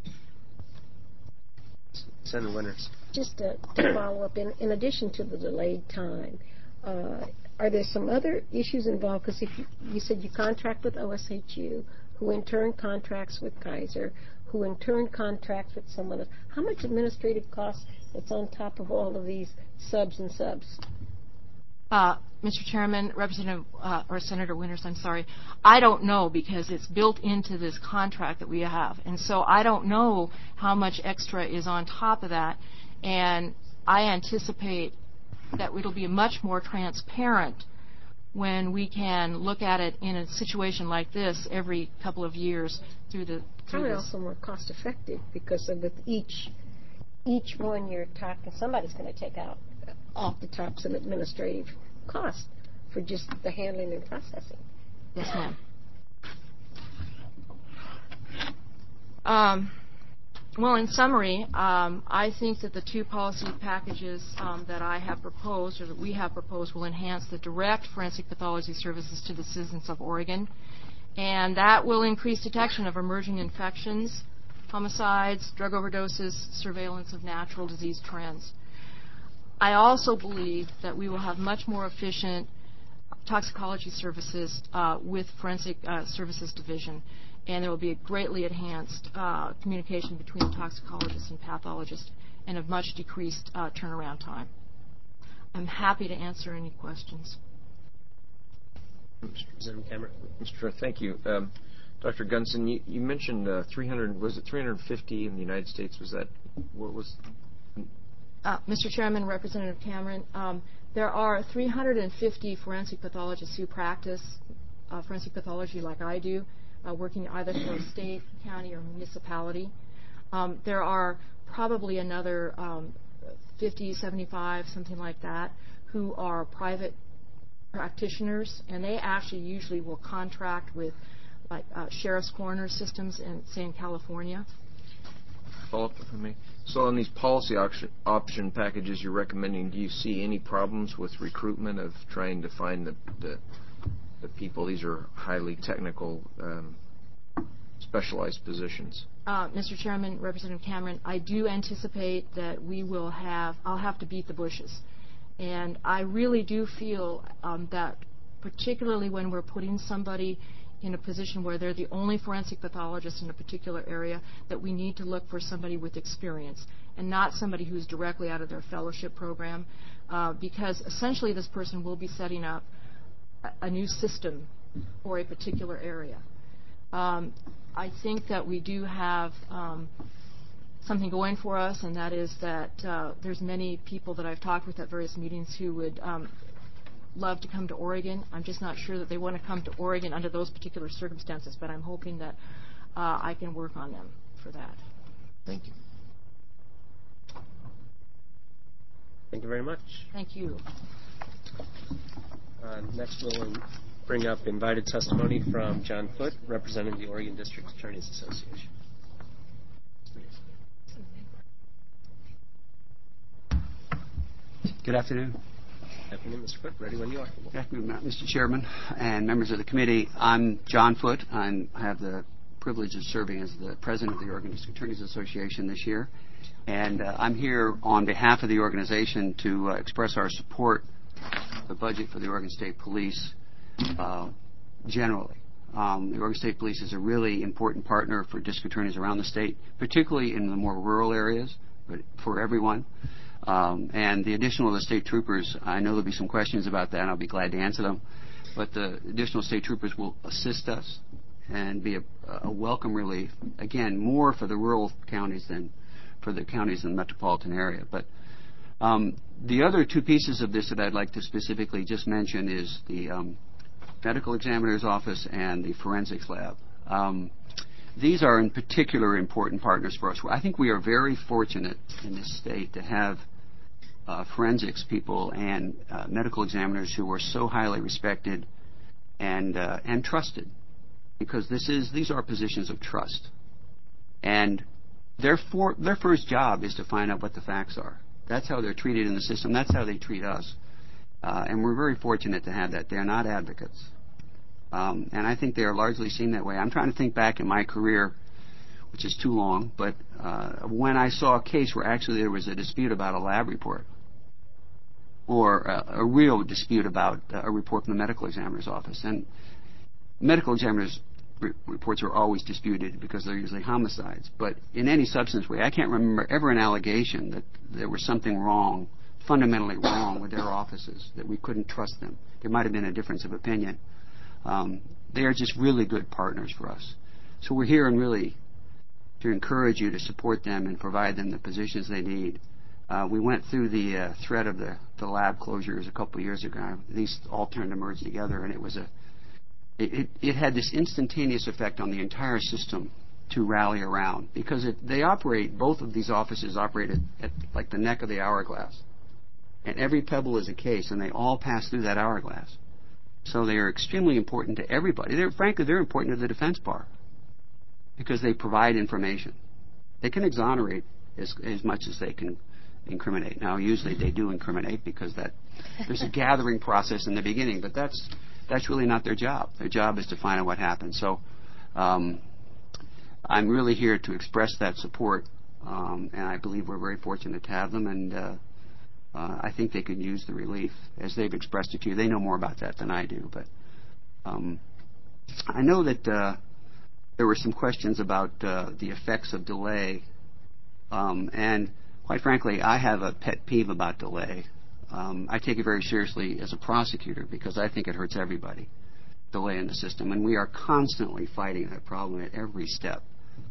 Senator Winters. Just to follow up, in addition to the delayed time, are there some other issues involved? Because if you said you contract with OSHU, who in turn contracts with Kaiser, who in turn contracts with someone else, how much administrative cost that's on top of all of these subs and subs? Mr. Chairman, Representative or Senator Winters, I'm sorry, I don't know, because it's built into this contract that we have, and so I don't know how much extra is on top of that, and I anticipate that it'll be much more transparent when we can look at it in a situation like this every couple of years through this. Probably also more cost effective, because with each one you're talking, somebody's going to take out off the top some administrative cost for just the handling and processing. Yes, ma'am. Well, in summary, I think that the two policy packages that I have proposed, or that we have proposed, will enhance the direct forensic pathology services to the citizens of Oregon, and that will increase detection of emerging infections, homicides, drug overdoses, surveillance of natural disease trends. I also believe that we will have much more efficient toxicology services with Forensic Services Division, and there will be a greatly enhanced communication between toxicologists and pathologists, and a much decreased turnaround time. I'm happy to answer any questions. Mr. Chair, thank you. Dr. Gunson, you mentioned 350 in the United States? Was that what was? Mr. Chairman, Representative Cameron, there are 350 forensic pathologists who practice forensic pathology like I do, working either for a state, county, or municipality. There are probably another 50, 75, something like that, who are private practitioners, and they actually usually will contract with like sheriff's coroner systems in, say, in California. Follow up for me. So on these policy option packages you're recommending, do you see any problems with recruitment of trying to find the people? These are highly technical, specialized positions. Mr. Chairman, Representative Cameron, I do anticipate that I'll have to beat the bushes. And I really do feel that particularly when we're putting somebody in a position where they're the only forensic pathologist in a particular area, that we need to look for somebody with experience and not somebody who's directly out of their fellowship program, because essentially this person will be setting up a new system for a particular area. I think that we do have something going for us, and that is that there's many people that I've talked with at various meetings who would love to come to Oregon. I'm just not sure that they want to come to Oregon under those particular circumstances, but I'm hoping that I can work on them for that. Thank you. Thank you very much. Thank you. Next, we'll bring up invited testimony from John Foote, representing the Oregon District Attorneys Association. Good afternoon. Good afternoon, Mr. Foote. Ready when you are. Good afternoon, Mr. Chairman and members of the committee. I'm John Foote. I have the privilege of serving as the president of the Oregon District Attorneys Association this year. And I'm here on behalf of the organization to express our support for the budget for the Oregon State Police generally. The Oregon State Police is a really important partner for district attorneys around the state, particularly in the more rural areas, but for everyone. And the additional of the state troopers, I know there'll be some questions about that, and I'll be glad to answer them. But the additional state troopers will assist us and be a welcome relief, again, more for the rural counties than for the counties in the metropolitan area. But the other two pieces of this that I'd like to specifically just mention is the medical examiner's office and the forensics lab. These are in particular important partners for us. I think we are very fortunate in this state to have forensics people and medical examiners who are so highly respected and trusted, because these are positions of trust. And their first job is to find out what the facts are. That's how they're treated in the system. That's how they treat us. And we're very fortunate to have that. They're not advocates. And I think they are largely seen that way. I'm trying to think back in my career, which is too long, but when I saw a case where actually there was a dispute about a lab report, or a real dispute about a report from the medical examiner's office. And medical examiners' reports are always disputed because they're usually homicides. But in any substance way, I can't remember ever an allegation that there was something wrong, fundamentally wrong with their offices, that we couldn't trust them. There might have been a difference of opinion. They are just really good partners for us. So we're here and really to encourage you to support them and provide them the positions they need. We went through the threat of the lab closures a couple of years ago. These all turned to merge together, and it had this instantaneous effect on the entire system to rally around, because both of these offices operate at like the neck of the hourglass. And every pebble is a case, and they all pass through that hourglass. So they are extremely important to everybody. Frankly, they're important to the defense bar because they provide information. They can exonerate as much as they can incriminate. Now, usually they do incriminate because there's a gathering process in the beginning, but that's really not their job. Their job is to find out what happened. So I'm really here to express that support, and I believe we're very fortunate to have them, and I think they could use the relief as they've expressed it to you. They know more about that than I do, but I know that there were some questions about the effects of delay, and quite frankly, I have a pet peeve about delay. I take it very seriously as a prosecutor because I think it hurts everybody, delay in the system, and we are constantly fighting that problem at every step.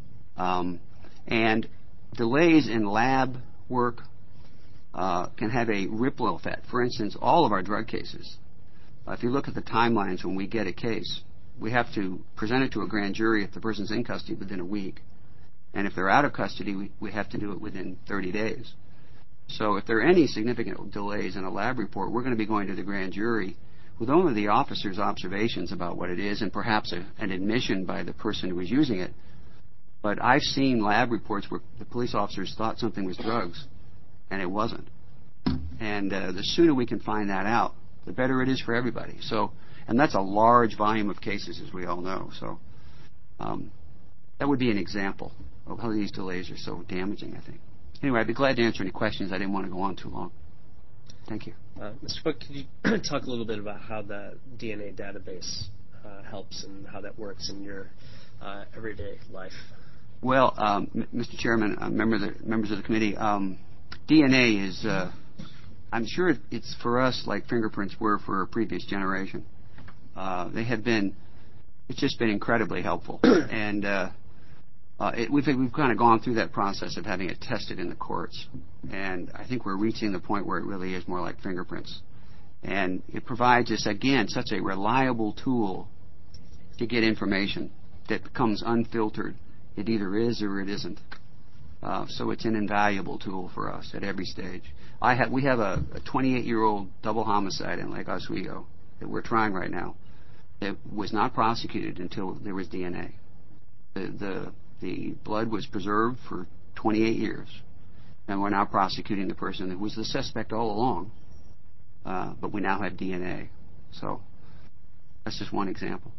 And delays in lab work can have a ripple effect. For instance, all of our drug cases, if you look at the timelines when we get a case, we have to present it to a grand jury if the person's in custody within a week. And if they're out of custody, we have to do it within 30 days. So if there are any significant delays in a lab report, we're going to be going to the grand jury with only the officer's observations about what it is and perhaps an admission by the person who was using it. But I've seen lab reports where the police officers thought something was drugs, and it wasn't. And the sooner we can find that out, the better it is for everybody. So, and that's a large volume of cases, as we all know. So that would be an example of how these delays are so damaging, I think. Anyway, I'd be glad to answer any questions. I didn't want to go on too long. Thank you. Mr. Foote, could you talk a little bit about how the DNA database helps and how that works in your everyday life? Well, Mr. Chairman, members of the committee, DNA is, I'm sure it's for us like fingerprints were for a previous generation. It's just been incredibly helpful. And We've kind of gone through that process of having it tested in the courts, and I think we're reaching the point where it really is more like fingerprints. And it provides us, again, such a reliable tool to get information that becomes unfiltered. It either is or it isn't. So it's an invaluable tool for us at every stage. We have a 28-year-old double homicide in Lake Oswego that we're trying right now. It was not prosecuted until there was DNA. The blood was preserved for 28 years, and we're now prosecuting the person who was the suspect all along, but we now have DNA. So that's just one example.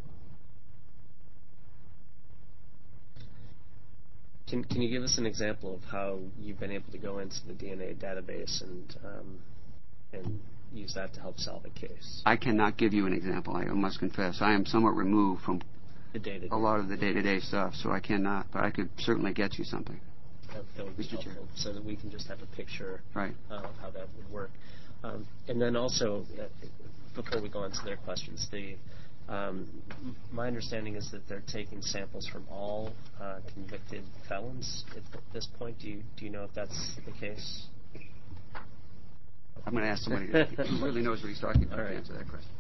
Can you give us an example of how you've been able to go into the DNA database and use that to help solve a case? I cannot give you an example. I must confess. I am somewhat removed from a lot of the day-to-day stuff, so I cannot. But I could certainly get you something. That would be helpful, so that we can just have a picture right. Of how that would work. And then also, before we go on to their questions, my understanding is that they're taking samples from all convicted felons at this point. Do you know if that's the case? I'm going to ask somebody who really knows what he's talking about to answer that question.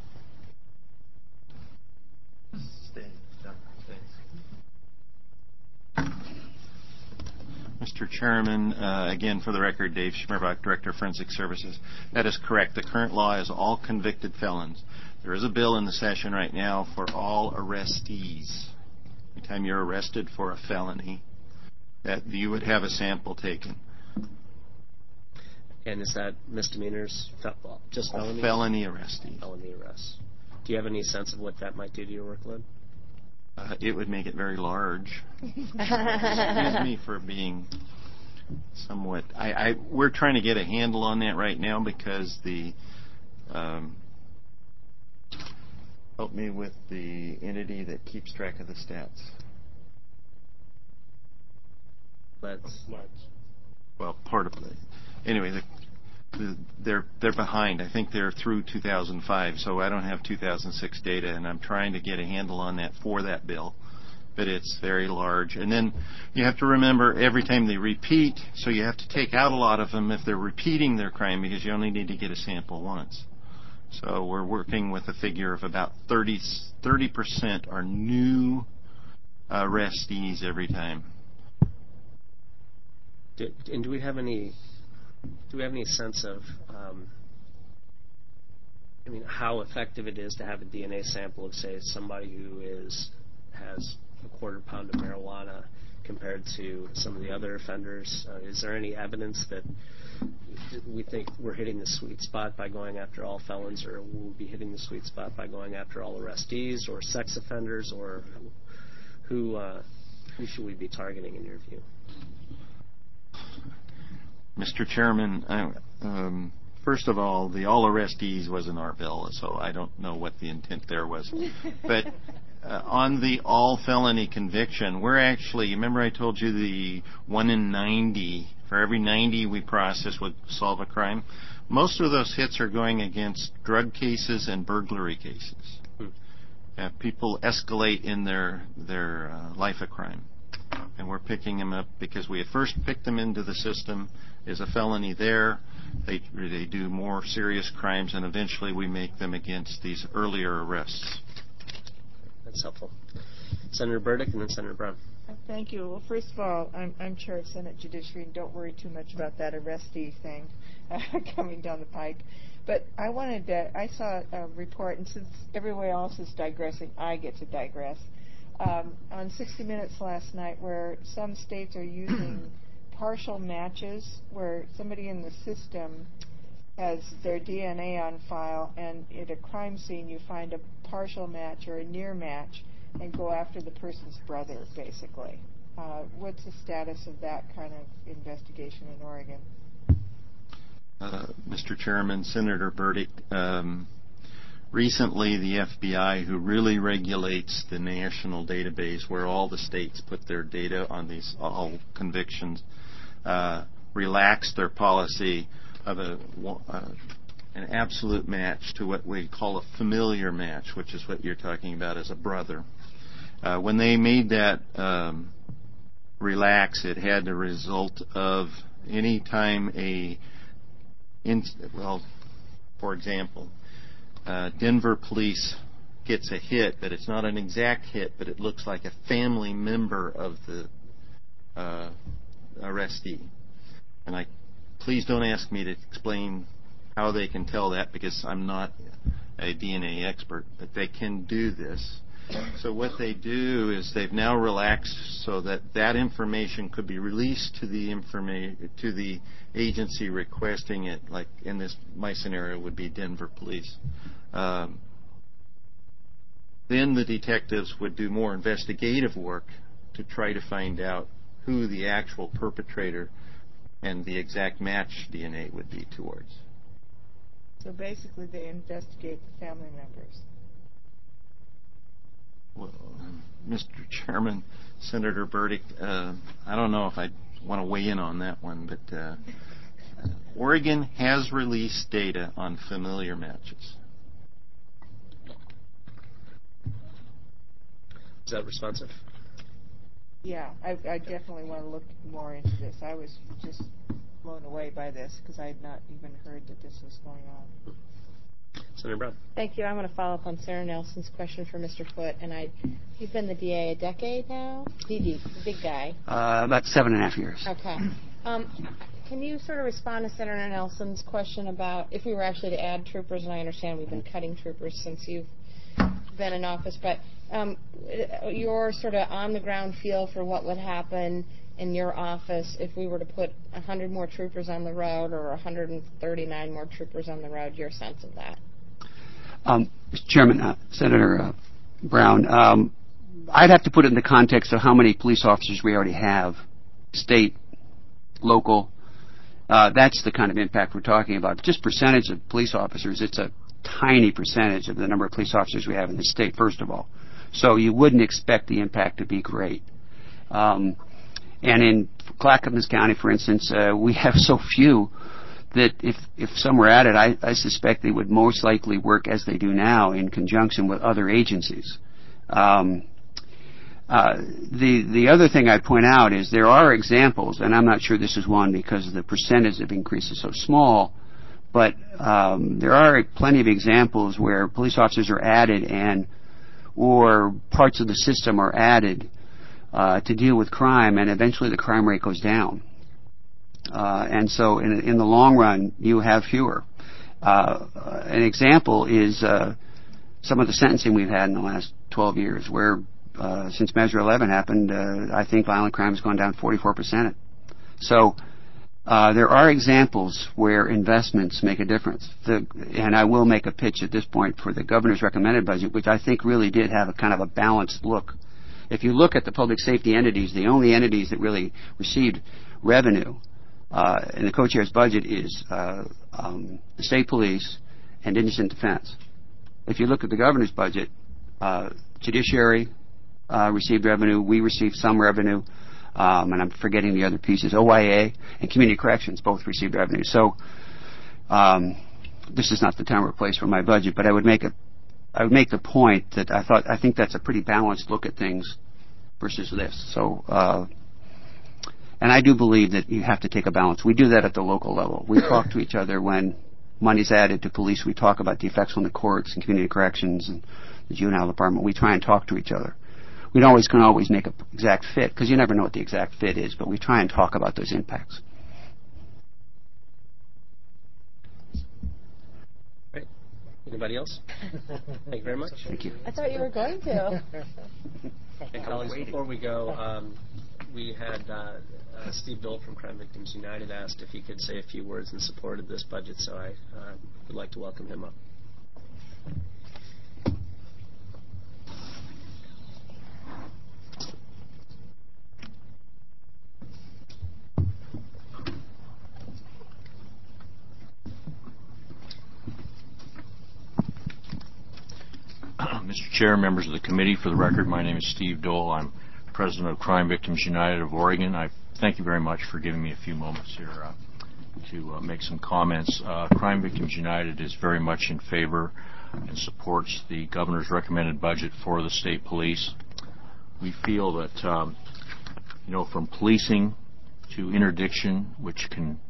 Mr. Chairman, again, for the record, Dave Schmerbach, Director of Forensic Services. That is correct. The current law is all convicted felons. There is a bill in the session right now for all arrestees. Anytime you're arrested for a felony, that you would have a sample taken. And is that misdemeanors, just felonies? Felony arrestees. Felony arrests. Do you have any sense of what that might do to your workload? It would make it very large. Excuse me for being somewhat... we're trying to get a handle on that right now because the... help me with the entity that keeps track of the stats. Let's. Well, part of it. Anyway, they're behind. I think they're through 2005, so I don't have 2006 data, and I'm trying to get a handle on that for that bill. But it's very large. And then you have to remember every time they repeat, so you have to take out a lot of them if they're repeating their crime because you only need to get a sample once. So we're working with a figure of about 30% are new arrestees every time. And do we have any sense of, how effective it is to have a DNA sample of, say, somebody who has a quarter pound of marijuana compared to some of the other offenders? Is there any evidence that we think we're hitting the sweet spot by going after all felons, or we'll be hitting the sweet spot by going after all arrestees or sex offenders, or who should we be targeting in your view? Mr. Chairman, first of all, the all arrestees wasn't our bill, so I don't know what the intent there was. But on the all felony conviction, we're actually, remember I told you the 1 in 90, for every 90 we process would solve a crime? Most of those hits are going against drug cases and burglary cases. People escalate in their life of crime. And we're picking them up because we at first picked them into the system as a felony there. They do more serious crimes, and eventually we make them against these earlier arrests. That's helpful. Senator Burdick and then Senator Brown. Thank you. Well, first of all, I'm chair of Senate Judiciary, and don't worry too much about that arrestee thing coming down the pike. But I saw a report, and since everyone else is digressing, I get to digress. On 60 Minutes last night, where some states are using partial matches, where somebody in the system has their DNA on file, and at a crime scene you find a partial match or a near match and go after the person's brother, basically. What's the status of that kind of investigation in Oregon? Mr. Chairman, Senator Burdick, recently the FBI, who really regulates the national database where all the states put their data on these all convictions, relaxed their policy of an absolute match to what we call a familiar match, which is what you're talking about as a brother. When they made that relax, it had the result of any time for example, Denver police gets a hit, but it's not an exact hit, but it looks like a family member of the arrestee. And please don't ask me to explain how they can tell that, because I'm not a DNA expert, but they can do this. So what they do is they've now relaxed so that information could be released to the agency requesting it. Like in my scenario would be Denver police. Then the detectives would do more investigative work to try to find out who the actual perpetrator and the exact match DNA would be towards. So basically they investigate the family members. Well, Mr. Chairman, Senator Burdick, I don't know if I want to weigh in on that one, but Oregon has released data on familiar matches. Is that responsive? Yeah, I definitely want to look more into this. I was just blown away by this because I had not even heard that this was going on. Senator Brown. Thank you. I'm going to follow up on Senator Nelson's question for Mr. Foote. And you've been the DA a decade now? DD, the big guy. About 7.5 years. Okay. Can you sort of respond to Senator Nelson's question about if we were actually to add troopers? And I understand we've been cutting troopers since you've been in office, but your sort of on-the-ground feel for what would happen in your office if we were to put 100 more troopers on the road or 139 more troopers on the road, your sense of that? Mr. Chairman, Senator Brown, I'd have to put it in the context of how many police officers we already have, state, local. That's the kind of impact we're talking about. Just percentage of police officers, it's a tiny percentage of the number of police officers we have in the state, first of all. So you wouldn't expect the impact to be great. And in Clackamas County, for instance, we have so few that if some were added, I suspect they would most likely work as they do now in conjunction with other agencies. The other thing I'd point out is there are examples, and I'm not sure this is one because the percentage of increase is so small, but there are plenty of examples where police officers are added or parts of the system are added to deal with crime, and eventually the crime rate goes down. And so in the long run, you have fewer. An example is some of the sentencing we've had in the last 12 years, where since Measure 11 happened, I think violent crime has gone down 44%. So there are examples where investments make a difference. And I will make a pitch at this point for the governor's recommended budget, which I think really did have a kind of a balanced look. If you look at the public safety entities, the only entities that really received revenue in the co-chair's budget is the state police and indigent defense. If you look at the governor's budget, judiciary received revenue, we received some revenue, and I'm forgetting the other pieces. OIA and community corrections both received revenue. So this is not the time or place for my budget, but I would make the point that I think that's a pretty balanced look at things versus this. So, and I do believe that you have to take a balance. We do that at the local level. We talk to each other when money's added to police. We talk about the effects on the courts and community corrections and the juvenile department. We try and talk to each other. We don't always make an exact fit, because you never know what the exact fit is, but we try and talk about those impacts. Great. Anybody else? Thank you very much. Thank you. I thought you were going to. And colleagues, before we go, we had Steve Dole from Crime Victims United asked if he could say a few words in support of this budget, so I would like to welcome him up. Mr. Chair, members of the committee, for the record, my name is Steve Dole. I'm president of Crime Victims United of Oregon. I thank you very much for giving me a few moments here to make some comments. Crime Victims United is very much in favor and supports the governor's recommended budget for the state police. We feel that from policing to interdiction, which can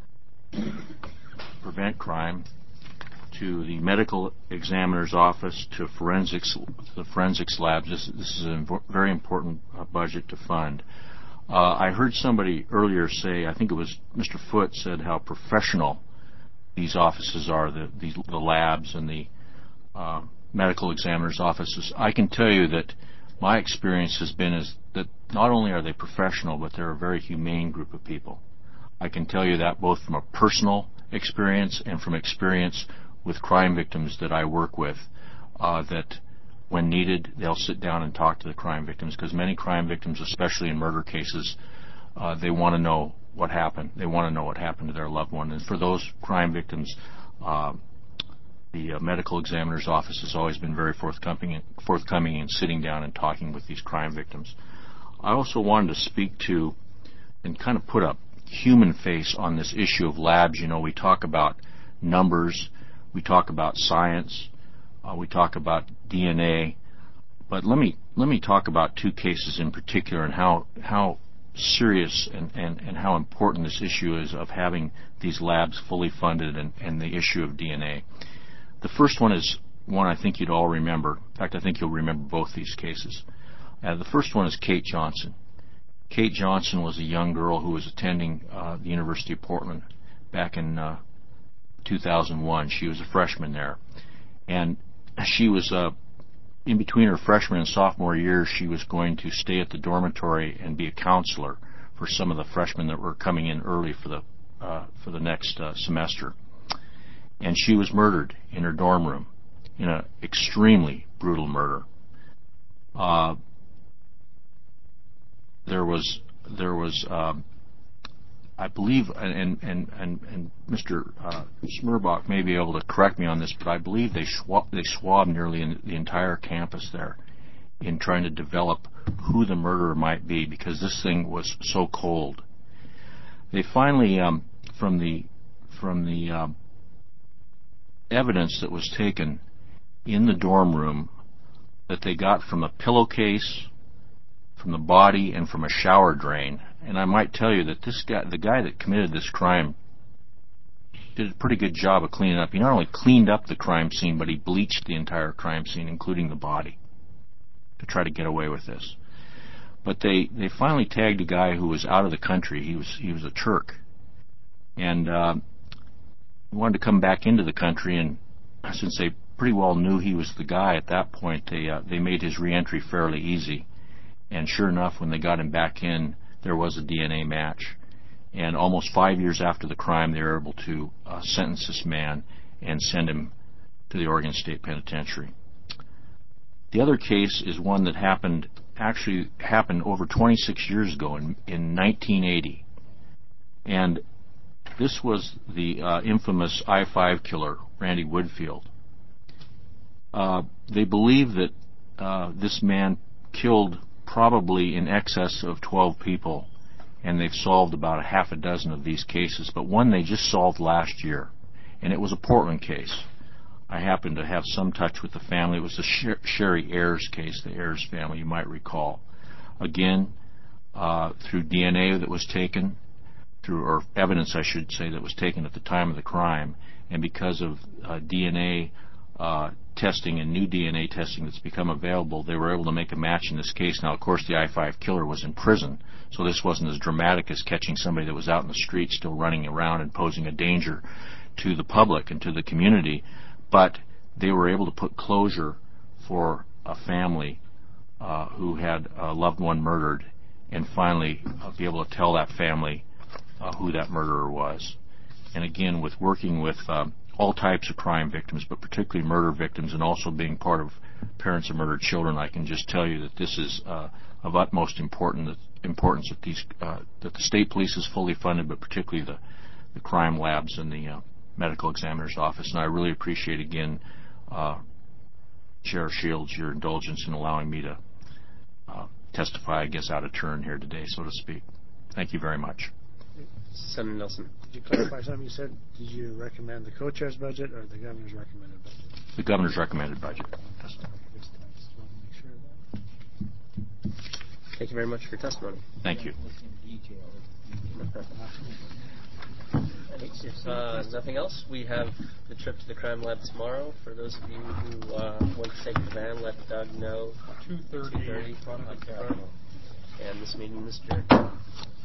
prevent crime, to the medical examiner's office, to the forensics labs. This is a very important budget to fund. I heard somebody earlier say, I think it was Mr. Foote, said how professional these offices are, the labs and the medical examiner's offices. I can tell you that my experience has been is that not only are they professional, but they're a very humane group of people. I can tell you that both from a personal experience and from experience with crime victims that I work with, that when needed, they'll sit down and talk to the crime victims, because many crime victims, especially in murder cases, they want to know what happened. They want to know what happened to their loved one. And for those crime victims, the medical examiner's office has always been very forthcoming in sitting down and talking with these crime victims. I also wanted to speak to and kind of put a human face on this issue of labs. We talk about numbers, we talk about science, we talk about DNA, but let me talk about two cases in particular and how serious and how important this issue is of having these labs fully funded and the issue of DNA. The first one is one I think you'd all remember. In fact, I think you'll remember both these cases. The first one is Kate Johnson. Kate Johnson was a young girl who was attending the University of Portland back in 2001. She was a freshman there. And she was, in between her freshman and sophomore years, she was going to stay at the dormitory and be a counselor for some of the freshmen that were coming in early for the next semester. And she was murdered in her dorm room in an extremely brutal murder. There was I believe, and Mr. Smerbach may be able to correct me on this, but I believe they swabbed nearly the entire campus there in trying to develop who the murderer might be, because this thing was so cold. They finally, from the evidence that was taken in the dorm room that they got from a pillowcase, from the body, and from a shower drain. And I might tell you that the guy that committed this crime, did a pretty good job of cleaning up. He not only cleaned up the crime scene, but he bleached the entire crime scene, including the body, to try to get away with this. But they finally tagged a guy who was out of the country. He was a Turk, and he wanted to come back into the country. And since they pretty well knew he was the guy at that point, they made his reentry fairly easy. And sure enough, when they got him back in, there was a DNA match. And almost 5 years after the crime, they were able to sentence this man and send him to the Oregon State Penitentiary. The other case is one that happened over 26 years ago in 1980. And this was the infamous I-5 killer, Randy Woodfield. They believe that this man killed probably in excess of 12 people, and they've solved about a half a dozen of these cases, but one they just solved last year, and it was a Portland case. I happened to have some touch with the family. It was the Sherry Ayers case, the Ayers family, you might recall. Again, through DNA that was taken, or evidence, I should say, that was taken at the time of the crime, and because of DNA testing and new DNA testing that's become available, they were able to make a match in this case. Now, of course, the I-5 killer was in prison, so this wasn't as dramatic as catching somebody that was out in the street still running around and posing a danger to the public and to the community, but they were able to put closure for a family who had a loved one murdered, and finally be able to tell that family who that murderer was. And again, with working with all types of crime victims, but particularly murder victims, and also being part of parents of murdered children, I can just tell you that this is of utmost importance that the state police is fully funded, but particularly the crime labs and the medical examiner's office. And I really appreciate, again, Sheriff Shields, your indulgence in allowing me to testify, I guess, out of turn here today, so to speak. Thank you very much. Senator Nelson. Did you clarify something you said? Did you recommend the co-chair's budget or the governor's recommended budget? The governor's recommended budget. Thank you very much for your testimony. Thank you. If nothing else, we have the trip to the crime lab tomorrow. For those of you who want to take the van, let Doug know. 2:30 in front of the Capitol. And this meeting is adjourned.